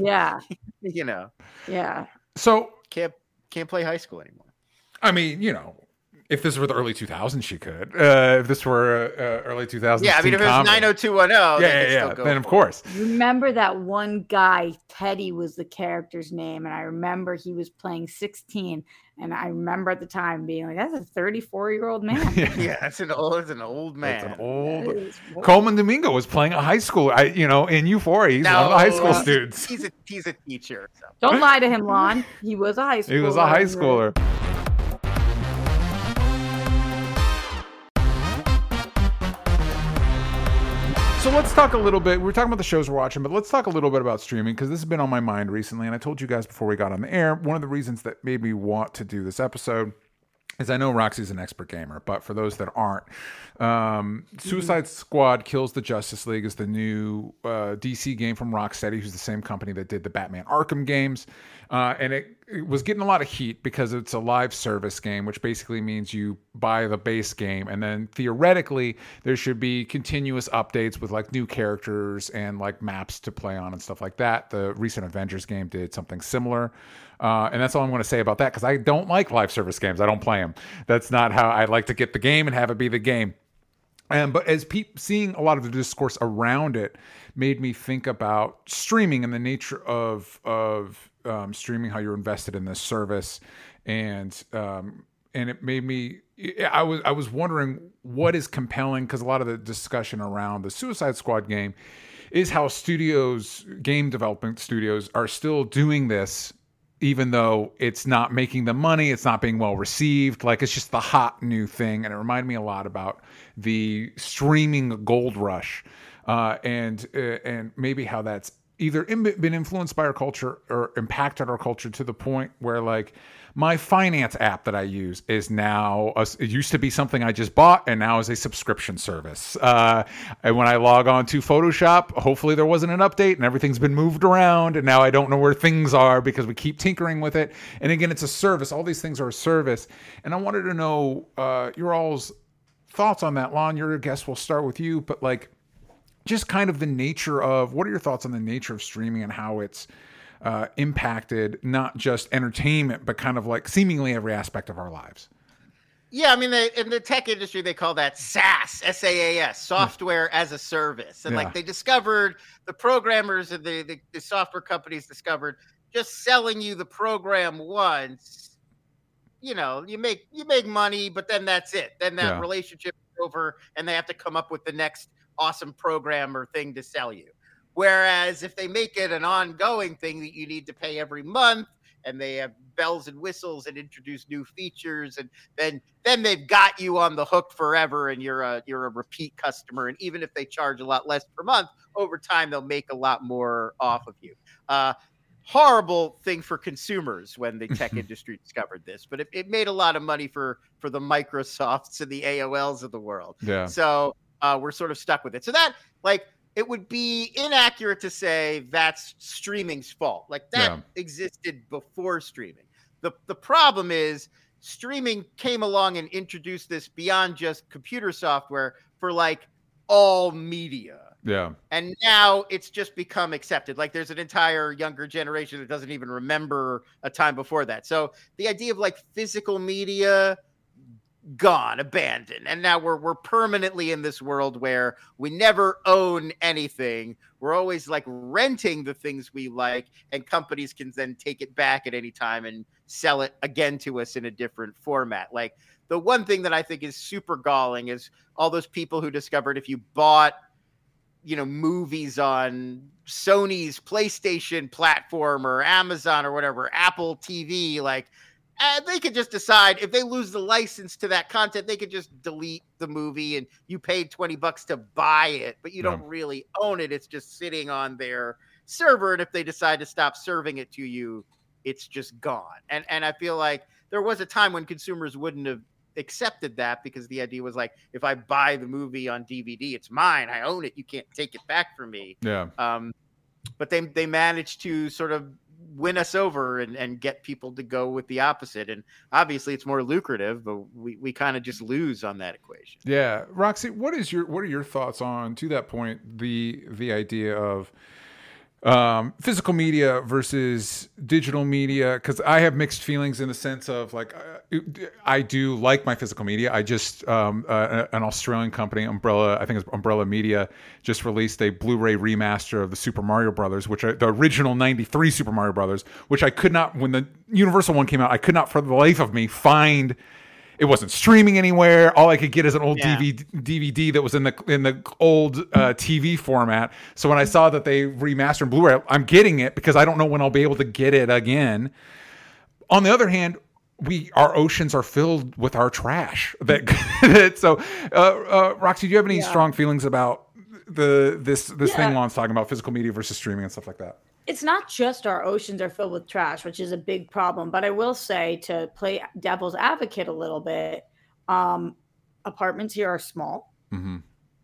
S1: So
S3: can't play high school anymore.
S1: I mean, if this were the early 2000s, she could. If this were early 2000s,
S3: yeah. I mean, if it was 90210,
S1: then of course.
S2: Remember that one guy, Teddy was the character's name, and I remember he was playing 16, and I remember at the time being like, "That's a 34-year-old man."
S3: It's an old man.
S1: Coleman Domingo was playing a high school. In Euphoria, he's one of the high school students.
S3: He's a teacher. So.
S2: Don't lie to him, Lon. He was a high schooler.
S1: He was a high schooler. So let's talk a little bit. We're talking about the shows we're watching, but let's talk a little bit about streaming, because this has been on my mind recently. And I told you guys before we got on the air, one of the reasons that made me want to do this episode is I know Roxy's an expert gamer, but for those that aren't, Suicide Squad Kills the Justice League is the new DC game from Rocksteady, who's the same company that did the Batman Arkham games. And it was getting a lot of heat because it's a live service game, which basically means you buy the base game, and then theoretically there should be continuous updates with like new characters and like maps to play on and stuff like that. The recent Avengers game did something similar. And that's all I'm going to say about that, because I don't like live service games. I don't play them. That's not how I like to get the game and have it be the game. But as seeing a lot of the discourse around it made me think about streaming and the nature of streaming, how you're invested in this service, and it made me. I was wondering what is compelling, because a lot of the discussion around the Suicide Squad game is how game development studios are still doing this, even though it's not making them money, it's not being well received. Like, it's just the hot new thing. And it reminded me a lot about the streaming gold rush, and maybe how that's either been influenced by our culture or impacted our culture to the point where, like, my finance app that I use is now, it used to be something I just bought, and now is a subscription service. And when I log on to Photoshop, hopefully there wasn't an update and everything's been moved around, and now I don't know where things are because we keep tinkering with it. And again, it's a service. All these things are a service. And I wanted to know your all's thoughts on that. Lon, you're a guest. We'll start with you. But like, just kind of the nature of, what are your thoughts on the nature of streaming and how it's impacted not just entertainment, but kind of like seemingly every aspect of our lives?
S3: Yeah, I mean, in the tech industry, they call that SaaS, S-A-A-S, software as a service. And like, they discovered, the programmers and the software companies discovered, just selling you the program once, you make money, but then that's it. Then that relationship is over, and they have to come up with the next awesome program or thing to sell you. Whereas if they make it an ongoing thing that you need to pay every month, and they have bells and whistles and introduce new features, and then they've got you on the hook forever, and you're a repeat customer. And even if they charge a lot less per month, over time they'll make a lot more off of you. Horrible thing for consumers when the tech industry discovered this, but it made a lot of money for the Microsofts and the AOLs of the world.
S1: Yeah.
S3: So we're sort of stuck with it. So that, like, it would be inaccurate to say that's streaming's fault. Like, that existed before streaming. The problem is streaming came along and introduced this beyond just computer software for like all media.
S1: Yeah.
S3: And now it's just become accepted. Like, there's an entire younger generation that doesn't even remember a time before that. So the idea of like physical media, gone, abandoned. And now we're permanently in this world where we never own anything. We're always like renting the things we like, and companies can then take it back at any time and sell it again to us in a different format. Like, the one thing that I think is super galling is all those people who discovered if you bought, movies on Sony's PlayStation platform or Amazon or whatever, Apple TV, like, they could just decide if they lose the license to that content, they could just delete the movie, and you paid $20 to buy it, but you don't really own it. It's just sitting on their server. And if they decide to stop serving it to you, it's just gone. And I feel like there was a time when consumers wouldn't have accepted that, because the idea was like, if I buy the movie on DVD, it's mine. I own it. You can't take it back from me.
S1: Yeah.
S3: But they managed to sort of win us over and get people to go with the opposite. And obviously it's more lucrative, but we kind of just lose on that equation.
S1: Yeah. Roxy, what are your thoughts on, to that point, the idea of physical media versus digital media? Because I have mixed feelings in the sense of, like, I do like my physical media. I just an Australian company, Umbrella, I think it's Umbrella Media, just released a Blu-ray remaster of the Super Mario Brothers, the original '93 Super Mario Brothers, which I could not, when the Universal one came out, I could not for the life of me find. It wasn't streaming anywhere. All I could get is an old DVD that was in the old TV format. So when I saw that they remastered Blu-ray, I'm getting it because I don't know when I'll be able to get it again. On the other hand, our oceans are filled with our trash. So, Roxy, do you have any strong feelings about this thing Lon's talking about, physical media versus streaming and stuff like that?
S2: It's not just our oceans are filled with trash, which is a big problem. But I will say, to play devil's advocate a little bit, apartments here are small. Mm-hmm.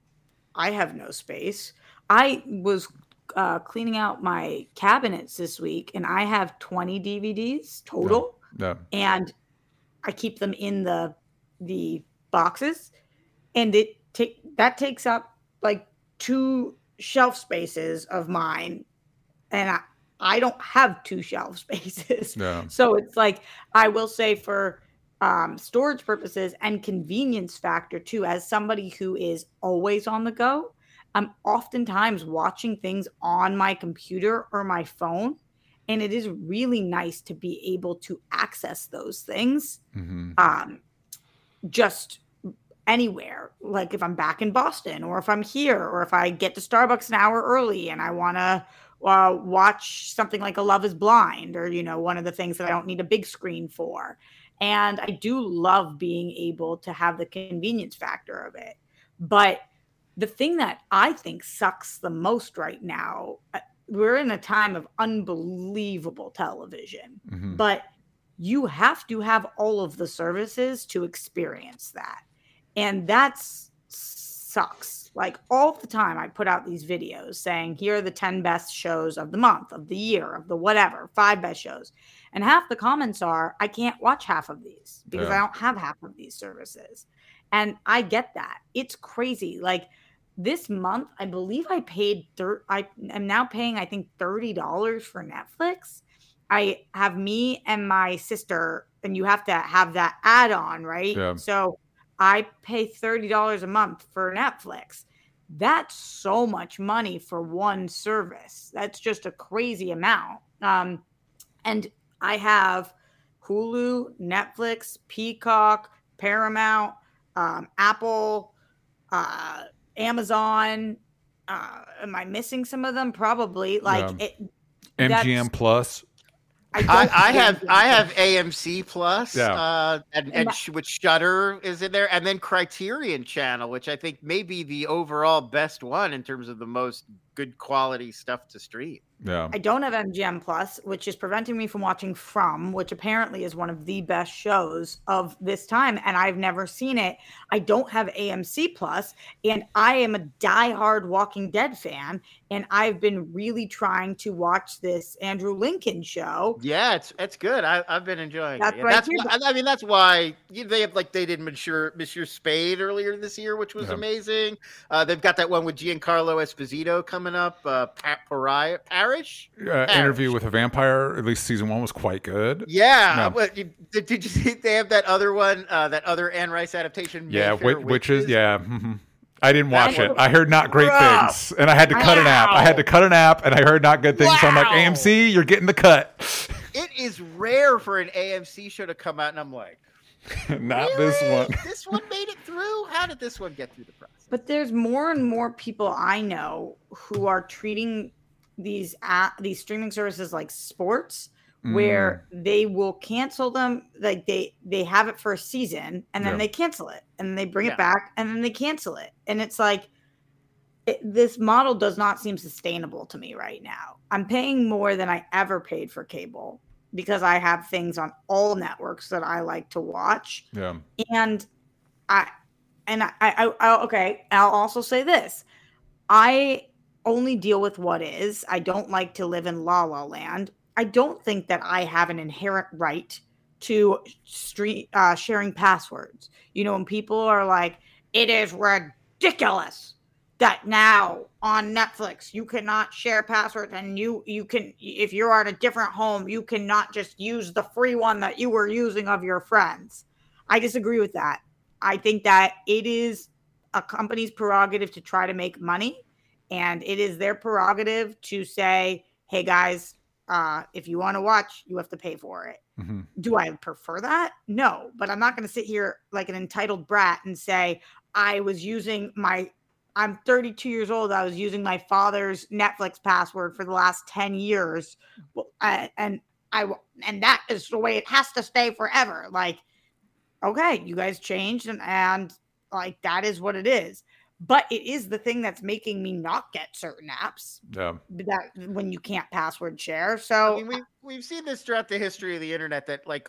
S2: I have no space. I was cleaning out my cabinets this week, and I have 20 DVDs total. Yeah. And I keep them in the boxes, and that takes up like 2 shelf spaces of mine. And I don't have 2 shelf spaces. Yeah. So it's like, I will say, for storage purposes and convenience factor too, as somebody who is always on the go, I'm oftentimes watching things on my computer or my phone. And it is really nice to be able to access those things just anywhere. Like if I'm back in Boston, or if I'm here, or if I get to Starbucks an hour early and I want to watch something like A Love is Blind, or, one of the things that I don't need a big screen for. And I do love being able to have the convenience factor of it. But the thing that I think sucks the most right now, we're in a time of unbelievable television, but you have to have all of the services to experience that. And that sucks. Like, all the time I put out these videos saying, here are the 10 best shows of the month, of the year, of the whatever, 5 best shows. And half the comments are, I can't watch half of these because I don't have half of these services. And I get that. It's crazy. Like, this month, I believe I paid, I am now paying, I think, $30 for Netflix. I have me and my sister, and you have to have that add-on, right? Yeah. So I pay $30 a month for Netflix. That's so much money for one service. That's just a crazy amount. And I have Hulu, Netflix, Peacock, Paramount, Apple, Amazon. Am I missing some of them? Probably. Like MGM
S1: Plus.
S3: I have AMC Plus,
S1: Yeah.
S3: which Shudder is in there, and then Criterion Channel, which I think may be the overall best one in terms of the most good quality stuff to stream.
S1: Yeah.
S2: I don't have MGM Plus, which is preventing me from watching From, which apparently is one of the best shows of this time, and I've never seen it. I don't have AMC Plus, and I am a diehard Walking Dead fan, and I've been really trying to watch this Andrew Lincoln show.
S3: Yeah, it's good. I've been enjoying
S2: That's
S3: it.
S2: right
S3: That's
S2: here,
S3: why, I mean, that's why they have they did Monsieur Spade earlier this year, which was amazing. They've got that one with Giancarlo Esposito coming up. Parish.
S1: Interview with a Vampire, at least season 1 was quite good.
S3: Yeah. Did you see they have that other one, that other Anne Rice adaptation?
S1: Yeah, Witches. Yeah. Mm-hmm. I didn't watch it. I heard not great things, and I had to cut an app. And I heard not good things. Wow. So I'm like, AMC, you're getting the cut.
S3: It is rare for an AMC show to come out, and I'm like,
S1: not
S3: really?
S1: This one.
S3: This one made it through? How did this one get through the process?
S2: But there's more and more people I know who are treating these streaming services like sports, where they will cancel them. Like they have it for a season and then they cancel it, and they bring it back and then they cancel it. And it's like, this model does not seem sustainable to me right now. I'm paying more than I ever paid for cable because I have things on all networks that I like to watch.
S1: Yeah.
S2: And I'll also say this. I only deal with what is. I don't like to live in La La Land. I don't think that I have an inherent right to sharing passwords. You know, when people are like, it is ridiculous that now on Netflix you cannot share passwords, and you can, if you're at a different home, you cannot just use the free one that you were using of your friends. I disagree with that. I think that it is a company's prerogative to try to make money, and it is their prerogative to say, hey guys, if you want to watch, you have to pay for it. Mm-hmm. Do I prefer that? No, but I'm not going to sit here like an entitled brat and say I'm 32 years old. I was using my father's Netflix password for the last 10 years. And that is the way it has to stay forever. Like, okay, you guys changed and like, that is what it is. But it is the thing that's making me not get certain apps. Yeah. That when you can't password share. So
S3: I mean, we've seen this throughout the history of the internet, that like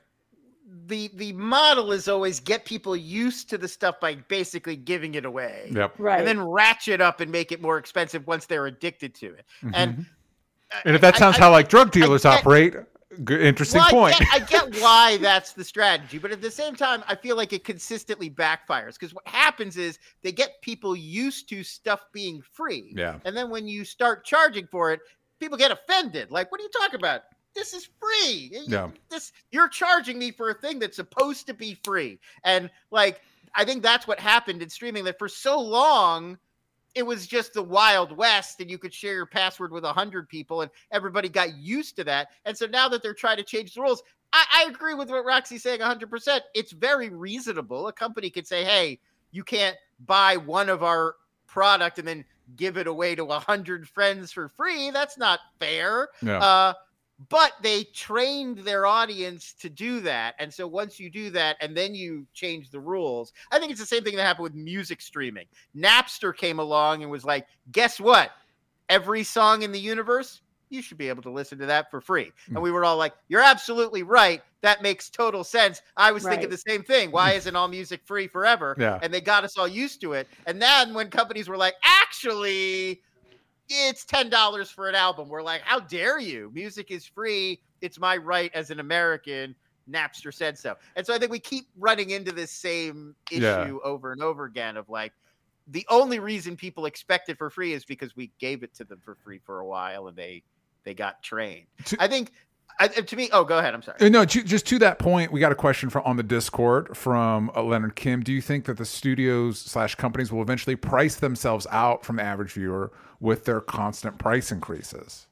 S3: the model is always get people used to the stuff by basically giving it away.
S1: Yep.
S2: Right.
S3: And then ratchet up and make it more expensive once they're addicted to it. Mm-hmm.
S1: And if that sounds how like drug dealers operate, good, interesting point.
S3: I get why that's the strategy, but at the same time, I feel like it consistently backfires, because what happens is they get people used to stuff being free.
S1: Yeah.
S3: And then when you start charging for it, people get offended. Like, what are you talking about? This is free.
S1: Yeah.
S3: You're charging me for a thing that's supposed to be free. And like, I think that's what happened in streaming, that for so long, it was just the Wild West, and you could share your password with 100 people, and everybody got used to that. And so now that they're trying to change the rules, I agree with what Roxy's saying 100%. It's very reasonable. A company could say, hey, you can't buy one of our product and then give it away to 100 friends for free. That's not fair.
S1: Yeah.
S3: But they trained their audience to do that. And so once you do that and then you change the rules, I think it's the same thing that happened with music streaming. Napster came along and was like, guess what? Every song in the universe, you should be able to listen to that for free. And we were all like, you're absolutely right. That makes total sense. I was thinking the same thing. Why isn't all music free forever?
S1: Yeah.
S3: And they got us all used to it. And then when companies were like, actually, it's $10 for an album, we're like, how dare you? Music is free. It's my right as an American. Napster said so. And so I think we keep running into this same issue over and over again of like, the only reason people expect it for free is because we gave it to them for free for a while and they got trained. I think to me, go ahead. I'm sorry.
S1: No, just to that point, we got a question on the Discord from Leonard Kim. Do you think that the studios / companies will eventually price themselves out from the average viewer with their constant price increases?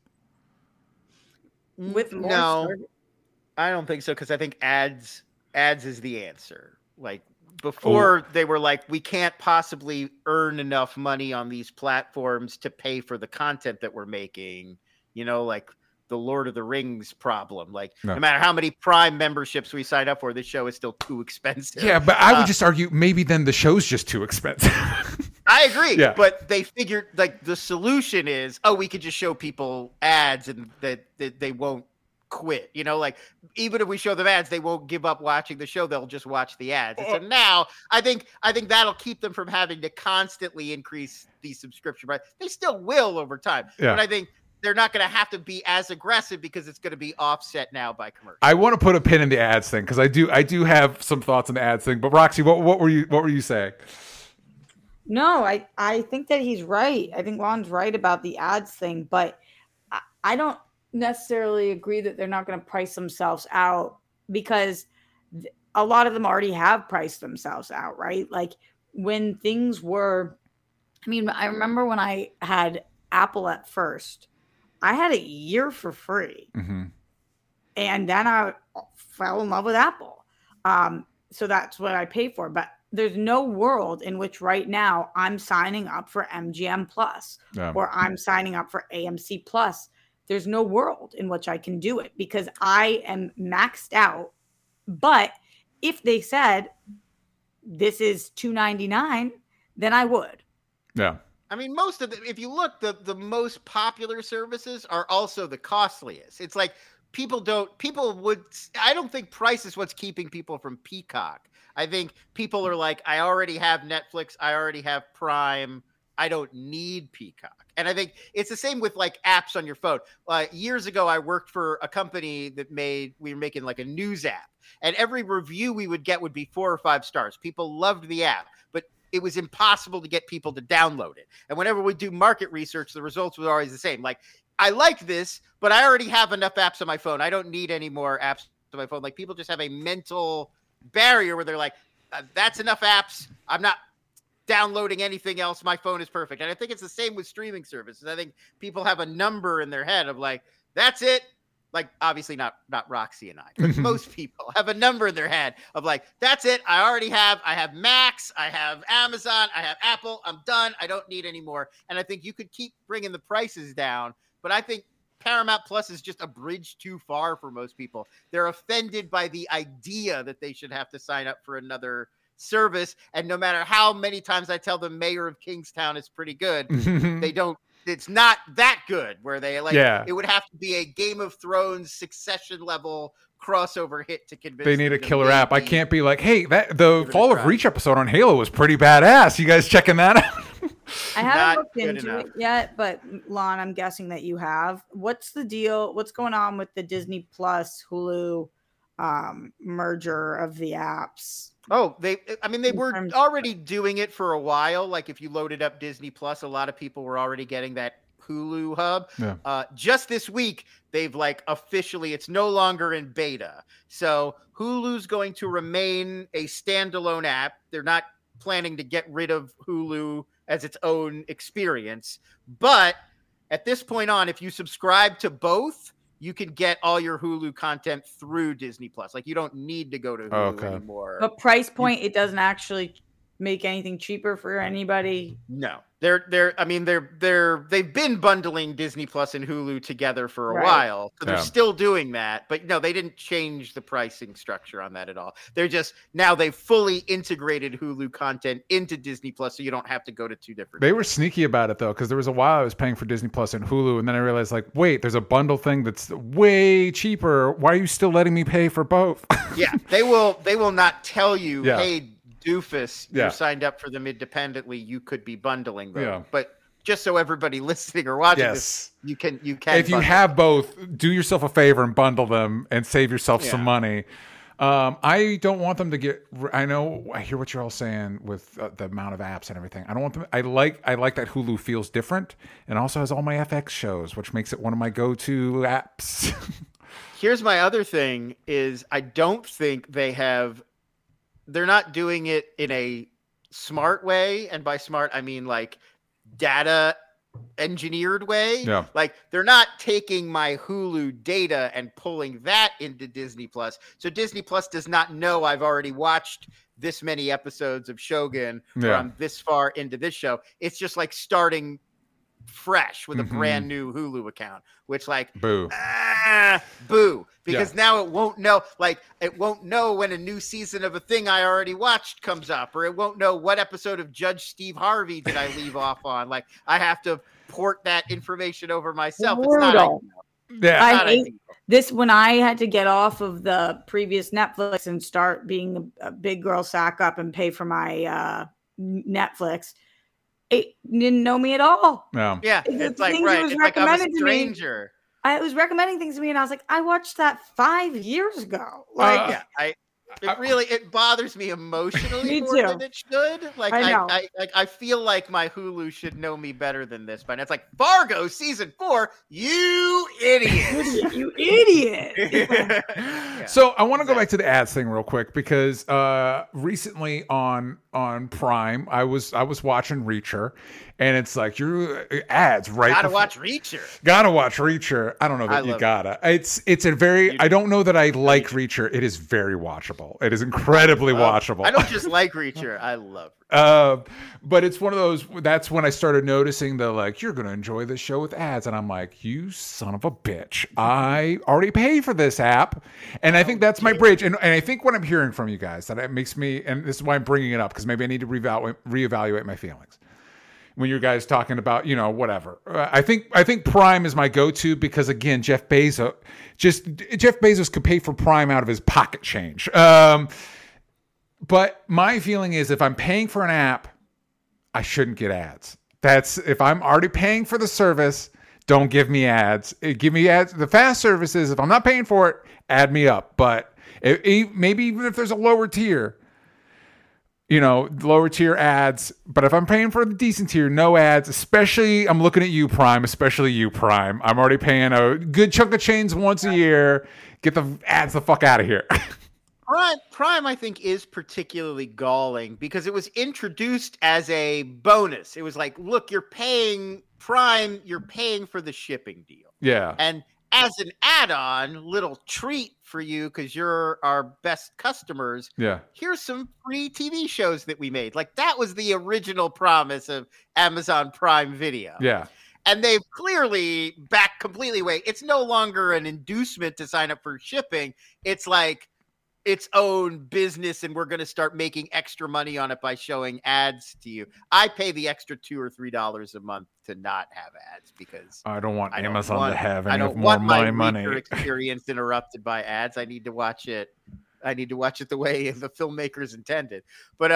S3: No, I don't think so, because I think ads is the answer. Like before, they were like, we can't possibly earn enough money on these platforms to pay for the content that we're making. You know, like the Lord of the Rings problem. Like
S1: No.
S3: no matter how many Prime memberships we sign up for, this show is still too expensive.
S1: Yeah, but I would just argue maybe then the show's just too expensive.
S3: I agree.
S1: Yeah.
S3: But they figured like the solution is, we could just show people ads and that they won't quit. You know, like even if we show them ads, they won't give up watching the show. They'll just watch the ads. And so now I think that'll keep them from having to constantly increase the subscription price. They still will over time.
S1: Yeah.
S3: But I think they're not going to have to be as aggressive because it's going to be offset now by commercials.
S1: I want to put a pin in the ads thing because I do have some thoughts on the ads thing. But Roxy, what were you saying?
S2: No, I think that he's right. I think Lon's right about the ads thing, but I don't necessarily agree that they're not going to price themselves out because a lot of them already have priced themselves out, right? Like when things were, I remember when I had Apple at first, I had a year for free.
S1: Mm-hmm.
S2: And then I fell in love with Apple. So that's what I pay for. But there's no world in which right now I'm signing up for MGM Plus or I'm signing up for AMC Plus. There's no world in which I can do it because I am maxed out. But if they said this is $2.99, then I would.
S1: Yeah.
S3: I mean, most of if you look, the most popular services are also the costliest. It's like I don't think price is what's keeping people from Peacock. I think people are like, I already have Netflix. I already have Prime. I don't need Peacock. And I think it's the same with like apps on your phone. Years ago, I worked for a company that we were making like a news app, and every review we would get would be 4 or 5 stars. People loved the app, but it was impossible to get people to download it. And whenever we do market research, the results were always the same. Like, I like this, but I already have enough apps on my phone. I don't need any more apps on my phone. Like, people just have a mental barrier where they're like, that's enough apps. I'm not downloading anything else. My phone is perfect. And I think it's the same with streaming services. I think people have a number in their head of like, that's it. Like, obviously not Roxy and I, but most people have a number in their head of like, that's it. I have Max, I have Amazon, I have Apple. I'm done. I don't need any more. And I think you could keep bringing the prices down, but I think Paramount Plus is just a bridge too far for most people. They're offended by the idea that they should have to sign up for another service. And no matter how many times I tell them Mayor of Kingstown is pretty good, they don't. It's not that good where they it would have to be a Game of Thrones Succession level crossover hit to convince
S1: they need a killer app. I can't be like, hey, the Fall of Reach episode on Halo was pretty badass. You guys checking that out?
S2: I haven't looked into it yet, but Lon, I'm guessing that you have. What's the deal? What's going on with the Disney Plus Hulu merger of the apps?
S3: Oh, they were already doing it for a while. Like if you loaded up Disney Plus, a lot of people were already getting that Hulu hub. Yeah. Just this week, they've officially, it's no longer in beta. So Hulu's going to remain a standalone app. They're not planning to get rid of Hulu as its own experience. But at this point on, if you subscribe to both, you can get all your Hulu content through Disney Plus. Like you don't need to go to Hulu anymore.
S2: But price point, it doesn't actually make anything cheaper for anybody.
S3: No, they've been bundling Disney Plus and Hulu together for a while. So they're still doing that, but no, they didn't change the pricing structure on that at all. They're just, now they've fully integrated Hulu content into Disney Plus. So you don't have to go to 2 different.
S1: They were sneaky about it though. Cause there was a while I was paying for Disney Plus and Hulu. And then I realized wait, there's a bundle thing that's way cheaper. Why are you still letting me pay for both?
S3: Yeah. They will not tell you, hey, doofus, you're signed up for them independently, you could be bundling them. Yeah. But just so everybody listening or watching this, you can if
S1: you have both, do yourself a favor and bundle them and save yourself some money. I don't want them to get, I hear what you're all saying with the amount of apps and everything. I don't want them, I like that Hulu feels different and also has all my FX shows, which makes it one of my go-to apps.
S3: Here's my other thing is I don't think they're not doing it in a smart way. And by smart, I mean data engineered way.
S1: Yeah.
S3: Like they're not taking my Hulu data and pulling that into Disney Plus. So Disney Plus does not know I've already watched this many episodes of Shogun or I'm this far into this show. It's just like starting fresh with a brand new Hulu account, which like
S1: boo,
S3: because now it won't know when a new season of a thing I already watched comes up, or it won't know what episode of Judge Steve Harvey did I leave off on. Like I have to port that information over myself.
S2: Brutal.
S3: It's not
S1: yeah.
S2: I hate this when I had to get off of the previous Netflix and start being a big girl sack up and pay for my Netflix. It didn't know me at all.
S1: No.
S3: Yeah, it's like right. It's like I'm a stranger.
S2: It was recommending things to me, and I was like, I watched that 5 years ago. Like,
S3: It bothers me emotionally
S2: Me
S3: more
S2: too.
S3: than it should. Like
S2: I know.
S3: I feel like my Hulu should know me better than this, but it's like Fargo season 4. You idiot!
S2: You idiot!
S3: Yeah.
S1: So I want to go back to the ads thing real quick because recently on Prime I was watching Reacher, and it's like your ads right.
S3: Gotta watch Reacher.
S1: Gotta watch Reacher. I don't know that you gotta. It's a very. I don't know that I like Reacher. It is very watchable. It is incredibly watchable.
S3: I don't just like Reacher. I love Reacher.
S1: But it's one of those. That's when I started noticing the like you're gonna enjoy this show with ads, and I'm like, you son of a bitch! I already pay for this app, and I think that's my bridge. And I think what I'm hearing from you guys that it makes me, and this is why I'm bringing it up because maybe I need to reevaluate my feelings. When you guys talking about, whatever. I think Prime is my go-to because again, Jeff Bezos could pay for Prime out of his pocket change. But my feeling is if I'm paying for an app, I shouldn't get ads. That's if I'm already paying for the service, don't give me ads. Give me ads. The fast services, if I'm not paying for it, add me up. But maybe even if there's a lower tier, lower tier ads. But if I'm paying for the decent tier, no ads, especially I'm looking at you, Prime, I'm already paying a good chunk of change once a year. Get the ads the fuck out of here.
S3: Prime, I think, is particularly galling because it was introduced as a bonus. It was like, look, you're paying Prime, you're paying for the shipping deal.
S1: Yeah.
S3: And as an add-on, little treat for you because you're our best customers.
S1: Yeah.
S3: Here's some free TV shows that we made. Like that was the original promise of Amazon Prime Video.
S1: Yeah.
S3: And they've clearly backed completely away. It's no longer an inducement to sign up for shipping. It's like its own business, and we're going to start making extra money on it by showing ads to you. I pay the extra $2 or $3 a month to not have ads because
S1: I don't want Amazon to have any
S3: I don't
S1: more
S3: want
S1: my
S3: my
S1: money
S3: experience interrupted by ads. I need to watch it the way the filmmakers intended. But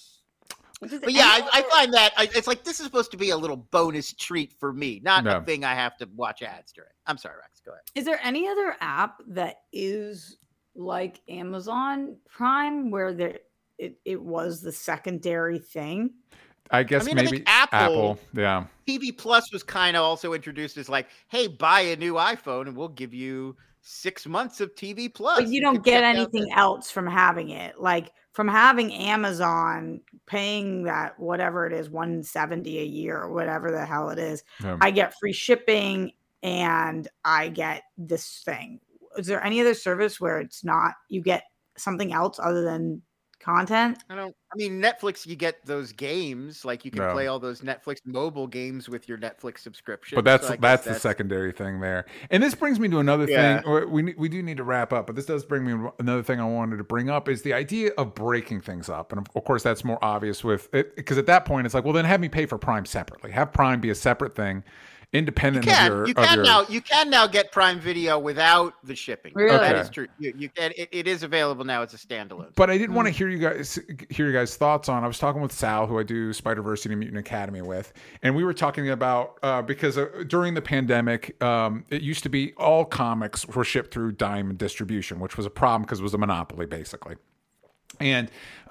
S3: yeah, I find that it's like this is supposed to be a little bonus treat for me, not a thing I have to watch ads during. I'm sorry, Rex. Go ahead.
S2: Is there any other app that is like Amazon Prime where it was the secondary thing?
S1: I guess maybe
S3: I think Apple.
S1: Yeah.
S3: TV Plus was kind of also introduced as like, hey, buy a new iPhone and we'll give you 6 months of TV Plus.
S2: But you don't get anything else from having it. Like from having Amazon paying that whatever it is, $170 a year or whatever the hell it is.
S1: Yeah.
S2: I get free shipping and I get this thing. Is there any other service where it's not you get something else other than content?
S3: Netflix, you get those games, like you can play all those Netflix mobile games with your Netflix subscription.
S1: But that's the secondary thing there. And this brings me to another thing. We do need to wrap up, but this does bring me another thing I wanted to bring up is the idea of breaking things up. And of course, that's more obvious with it because at that point, it's like, well, then have me pay for Prime separately. Have Prime be a separate thing. Independent
S3: you can now get Prime Video without the shipping.
S2: Really?
S3: That is true. You can. It is available now as a standalone.
S1: But I did want to hear your guys' thoughts on. I was talking with Sal, who I do Spider-Versity Mutant Academy with, and we were talking about because during the pandemic, it used to be all comics were shipped through Diamond Distribution, which was a problem because it was a monopoly basically. And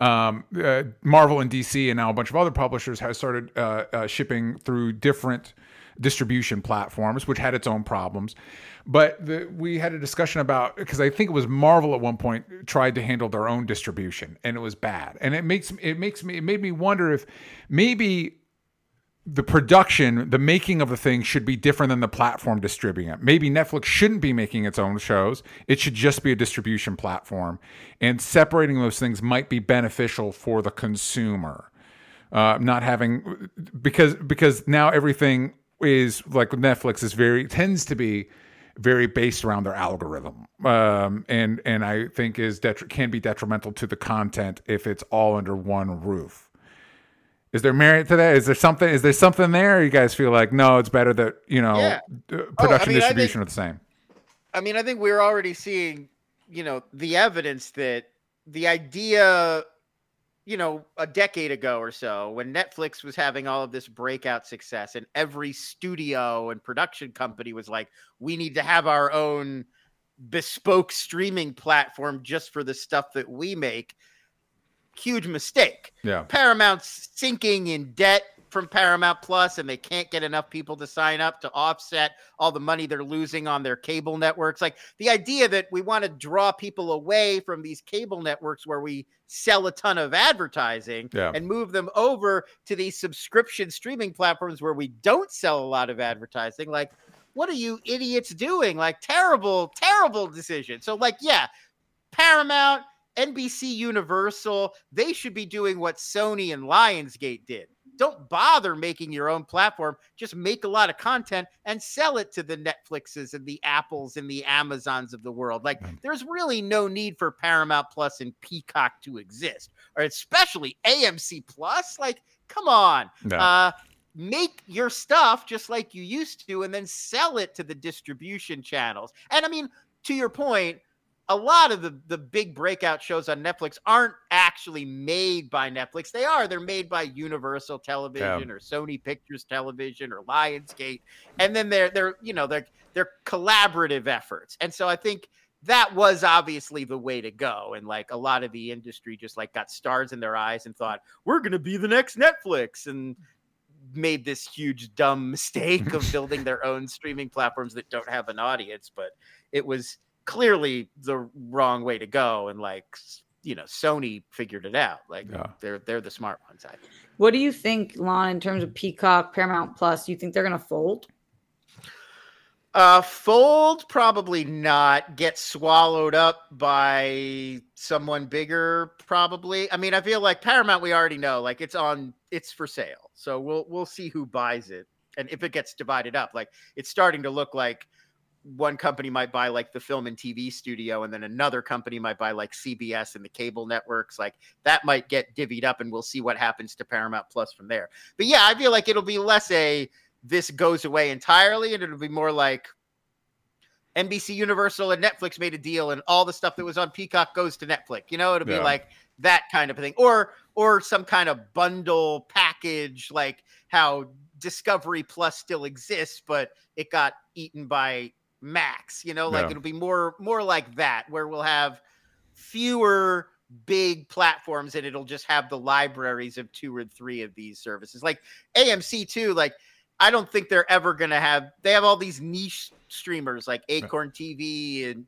S1: Marvel and DC and now a bunch of other publishers have started shipping through different distribution platforms, which had its own problems. But we had a discussion about, because I think it was Marvel at one point tried to handle their own distribution and it was bad. And it made me wonder if maybe the production, the making of the thing should be different than the platform distributing it. Maybe Netflix shouldn't be making its own shows. It should just be a distribution platform. And separating those things might be beneficial for the consumer. Not having, because now everything is like Netflix tends to be very based around their algorithm, and I think can be detrimental to the content if it's all under one roof. Is there merit to that? Is there something there? Or you guys feel like, no, it's better that, production distribution are the same?
S3: I mean, I think we're already seeing, the evidence that the idea, a decade ago or so, when Netflix was having all of this breakout success and every studio and production company was like, we need to have our own bespoke streaming platform just for the stuff that we make. Huge mistake.
S1: Yeah.
S3: Paramount's sinking in debt from Paramount Plus, and they can't get enough people to sign up to offset all the money they're losing on their cable networks. Like the idea that we want to draw people away from these cable networks where we sell a ton of advertising and move them over to these subscription streaming platforms where we don't sell a lot of advertising. Like, what are you idiots doing? Like, terrible, terrible decision. So Paramount, NBC Universal, they should be doing what Sony and Lionsgate did. Don't bother making your own platform. Just make a lot of content and sell it to the Netflixes and the Apples and the Amazons of the world. Like, there's really no need for Paramount Plus and Peacock to exist, or especially AMC Plus. Like, come on. No. Make your stuff just like you used to and then sell it to the distribution channels. And I mean, to your point, a lot of the big breakout shows on Netflix aren't actually made by Netflix. They're made by Universal Television or Sony Pictures Television or Lionsgate. And then they're collaborative efforts. And so I think that was obviously the way to go. And like a lot of the industry just like got stars in their eyes and thought, we're going to be the next Netflix, and made this huge dumb mistake of building their own streaming platforms that don't have an audience. But it was clearly the wrong way to go, and Sony figured it out. They're the smart ones, I think.
S2: What do you think, Lon, in terms of Peacock, Paramount Plus? Do you think they're going to fold?
S3: Fold, probably not. Get swallowed up by someone bigger, probably. I mean, I feel like Paramount, we already know, like it's for sale. So we'll see who buys it, and if it gets divided up. Like, it's starting to look like one company might buy like the film and TV studio, and then another company might buy like CBS and the cable networks. Like, that might get divvied up, and we'll see what happens to Paramount Plus from there. But yeah, I feel like it'll be less this goes away entirely, and it'll be more like NBC Universal and Netflix made a deal, and all the stuff that was on Peacock goes to Netflix. It'll be like that kind of a thing, or some kind of bundle package, like how Discovery Plus still exists, but it got eaten by Max, it'll be more like that, where we'll have fewer big platforms and it'll just have the libraries of 2 or 3 of these services. Like AMC too, like I don't think they're ever going to they have all these niche streamers like Acorn TV and,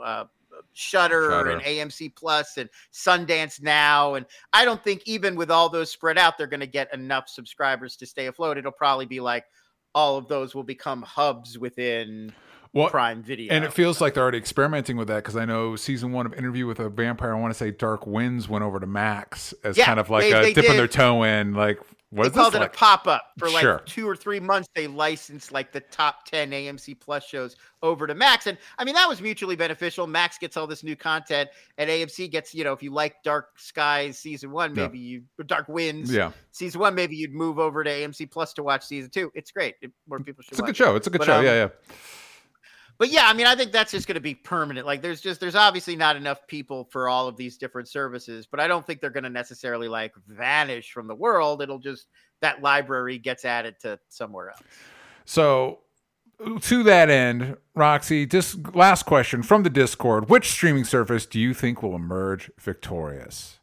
S3: Shudder and AMC Plus and Sundance Now. And I don't think even with all those spread out, they're going to get enough subscribers to stay afloat. It'll probably be like all of those will become hubs within Prime Video.
S1: And it feels like they're already experimenting with that, because I know season 1 of Interview with a Vampire, I want to say Dark Winds, went over to Max as kind of like dipping their toe in. Like, what is this? They called
S3: it a pop-up for like 2 or 3 months. They licensed like the top 10 AMC Plus shows over to Max. And I mean, that was mutually beneficial. Max gets all this new content, and AMC gets, if you like Dark Skies season 1, maybe Dark Winds season 1, maybe you'd move over to AMC Plus to watch season 2. It's great. More people should watch it.
S1: It's a good show. Yeah.
S3: But yeah, I mean, I think that's just going to be permanent. Like, there's obviously not enough people for all of these different services, but I don't think they're going to necessarily like vanish from the world. It'll just, that library gets added to somewhere else.
S1: So to that end, Roxy, just last question from the Discord: which streaming service do you think will emerge victorious?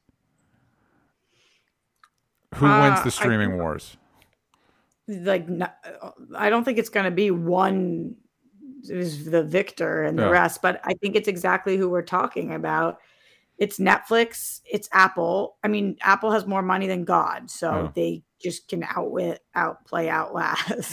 S1: Who wins the streaming wars?
S2: Like, I don't think it's going to be one is the victor and the rest, but I think it's exactly who we're talking about. It's Netflix, it's Apple. I mean, Apple has more money than God, so they just can outplay, outlast.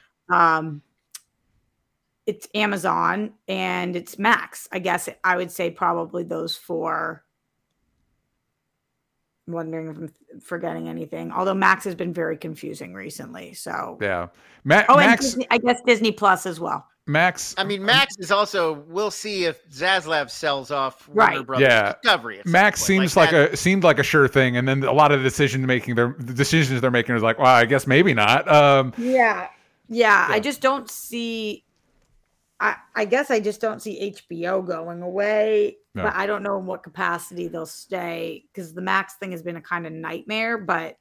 S2: It's Amazon and it's Max. I guess I would say probably those 4 wondering if I'm forgetting anything. Although Max has been very confusing recently. So
S1: Yeah.
S2: and
S1: Max,
S2: Disney, I guess Disney Plus as well.
S1: Max.
S3: I mean, Max is also. We'll see if Zaslav sells off Warner Brothers Discovery.
S1: Max seems seemed like a sure thing, and then a lot of the decisions they're making is like, well, I guess maybe not.
S2: Yeah. I just don't see. I guess I just don't see HBO going away, but I don't know in what capacity they'll stay because the Max thing has been a kind of nightmare. But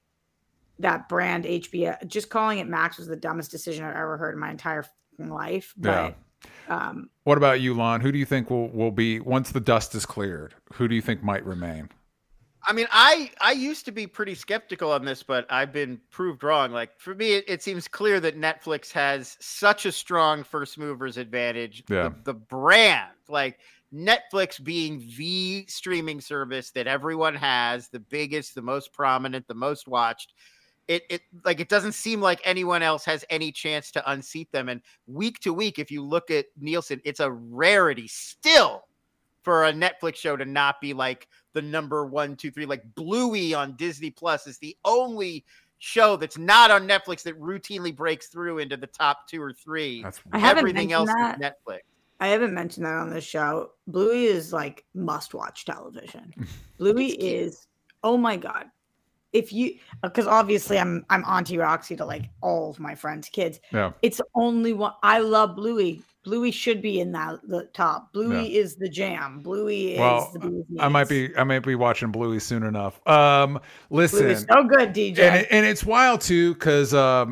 S2: that brand HBO, just calling it Max was the dumbest decision I've ever heard in my entire life. But
S1: what about you, Lon? Who do you think will be once the dust is cleared? Who do you think might remain?
S3: I mean, I used to be pretty skeptical on this, but I've been proved wrong. Like for me, it seems clear that Netflix has such a strong first movers advantage.
S1: Yeah.
S3: The brand, like Netflix being the streaming service that everyone has, the biggest, the most prominent, the most watched. It doesn't seem like anyone else has any chance to unseat them. And week to week, if you look at Nielsen, it's a rarity still for a Netflix show to not be like the number 1, 2, 3, like Bluey on Disney Plus is the only show that's not on Netflix that routinely breaks through into the top 2 or 3. Everything else is Netflix.
S2: I haven't mentioned that on this show. Bluey is like must-watch television. Bluey is, oh my God. If you, because obviously I'm Auntie Roxy to like all of my friends' kids.
S1: Yeah.
S2: It's only one. I love Bluey. Bluey should be in the top. Bluey is the jam. Bluey is the bee's knees.
S1: I might be watching Bluey soon enough. Listen,
S2: Bluey's so good, DJ.
S1: And it's wild too because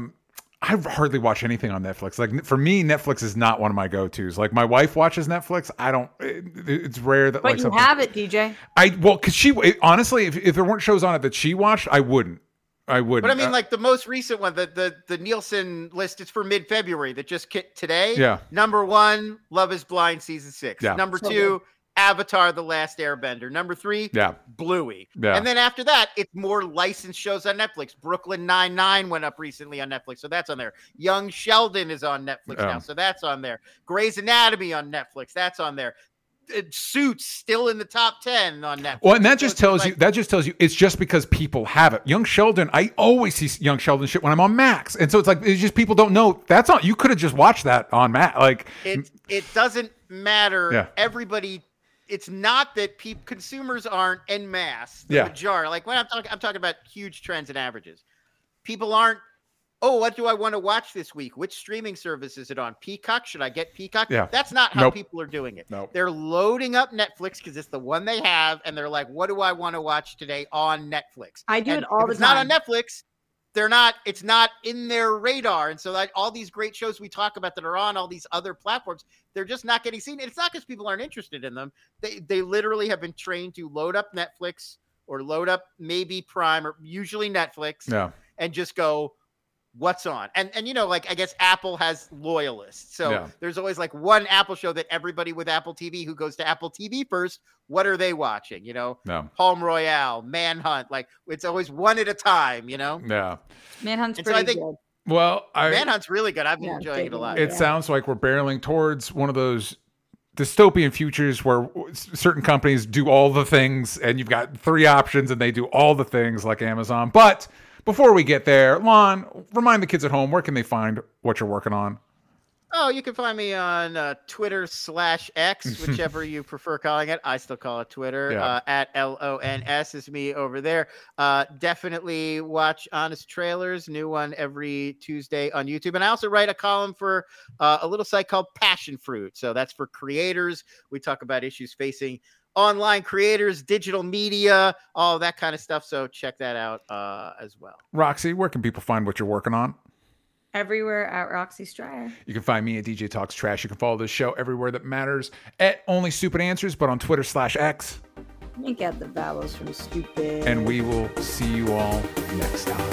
S1: I hardly watch anything on Netflix. Like for me, Netflix is not one of my go-tos. Like my wife watches Netflix. I don't. It's rare that.
S2: But
S1: like
S2: you have it, DJ.
S1: Because honestly, if there weren't shows on it that she watched, I wouldn't. But
S3: I mean, like the most recent one, the Nielsen list is for mid-February that just hit today.
S1: Yeah.
S3: Number 1, Love Is Blind season 6.
S1: Yeah.
S3: Number 2, Avatar: The Last Airbender. Number 3, Bluey.
S1: Yeah.
S3: And then after that, it's more licensed shows on Netflix. Brooklyn Nine-Nine went up recently on Netflix, so that's on there. Young Sheldon is on Netflix now, so that's on there. Grey's Anatomy on Netflix, that's on there. Suits still in the top 10 on Netflix.
S1: Well, and that just tells you it's just because people have it. Young Sheldon, I always see Young Sheldon shit when I'm on Max, and so it's just people don't know that's on. You could have just watched that on Max. Like
S3: it doesn't matter.
S1: Yeah.
S3: Everybody. It's not that consumers aren't en masse. The majority, like when I'm talking about huge trends and averages. People aren't. Oh, what do I want to watch this week? Which streaming service is it on? Peacock? Should I get Peacock?
S1: Yeah.
S3: That's not how people are doing it.
S1: Nope.
S3: They're loading up Netflix because it's the one they have, and they're like, what do I want to watch today on Netflix?
S2: I do it all the time.
S3: It's not on Netflix. It's not in their radar. And so like all these great shows we talk about that are on all these other platforms, they're just not getting seen. And it's not because people aren't interested in them. They literally have been trained to load up Netflix or load up maybe Prime or usually Netflix and just go, what's on? And like I guess Apple has loyalists. So there's always like one Apple show that everybody with Apple TV who goes to Apple TV first, what are they watching? Palm Royale, Manhunt, like it's always one at a time,
S1: Yeah.
S2: Manhunt's pretty good.
S1: Well,
S3: Manhunt's really good. I've been enjoying it a lot.
S1: It sounds like we're barreling towards one of those dystopian futures where certain companies do all the things and you've got 3 options and they do all the things like Amazon. But before we get there, Lon, remind the kids at home, where can they find what you're working on?
S3: Oh, you can find me on Twitter/X, whichever you prefer calling it. I still call it Twitter. At LONS is me over there. Definitely watch Honest Trailers, new one every Tuesday on YouTube. And I also write a column for a little site called Passion Fruit. So that's for creators. We talk about issues facing online creators, digital media, all that kind of stuff. So check that out as well.
S1: Roxy, where can people find what you're working on?
S2: Everywhere at Roxy Stryer.
S1: You can find me at DJ Talks Trash. You can follow this show everywhere that matters at Only Stupid Answers, but on Twitter/X.
S2: Make out the vowels from stupid.
S1: And we will see you all next time.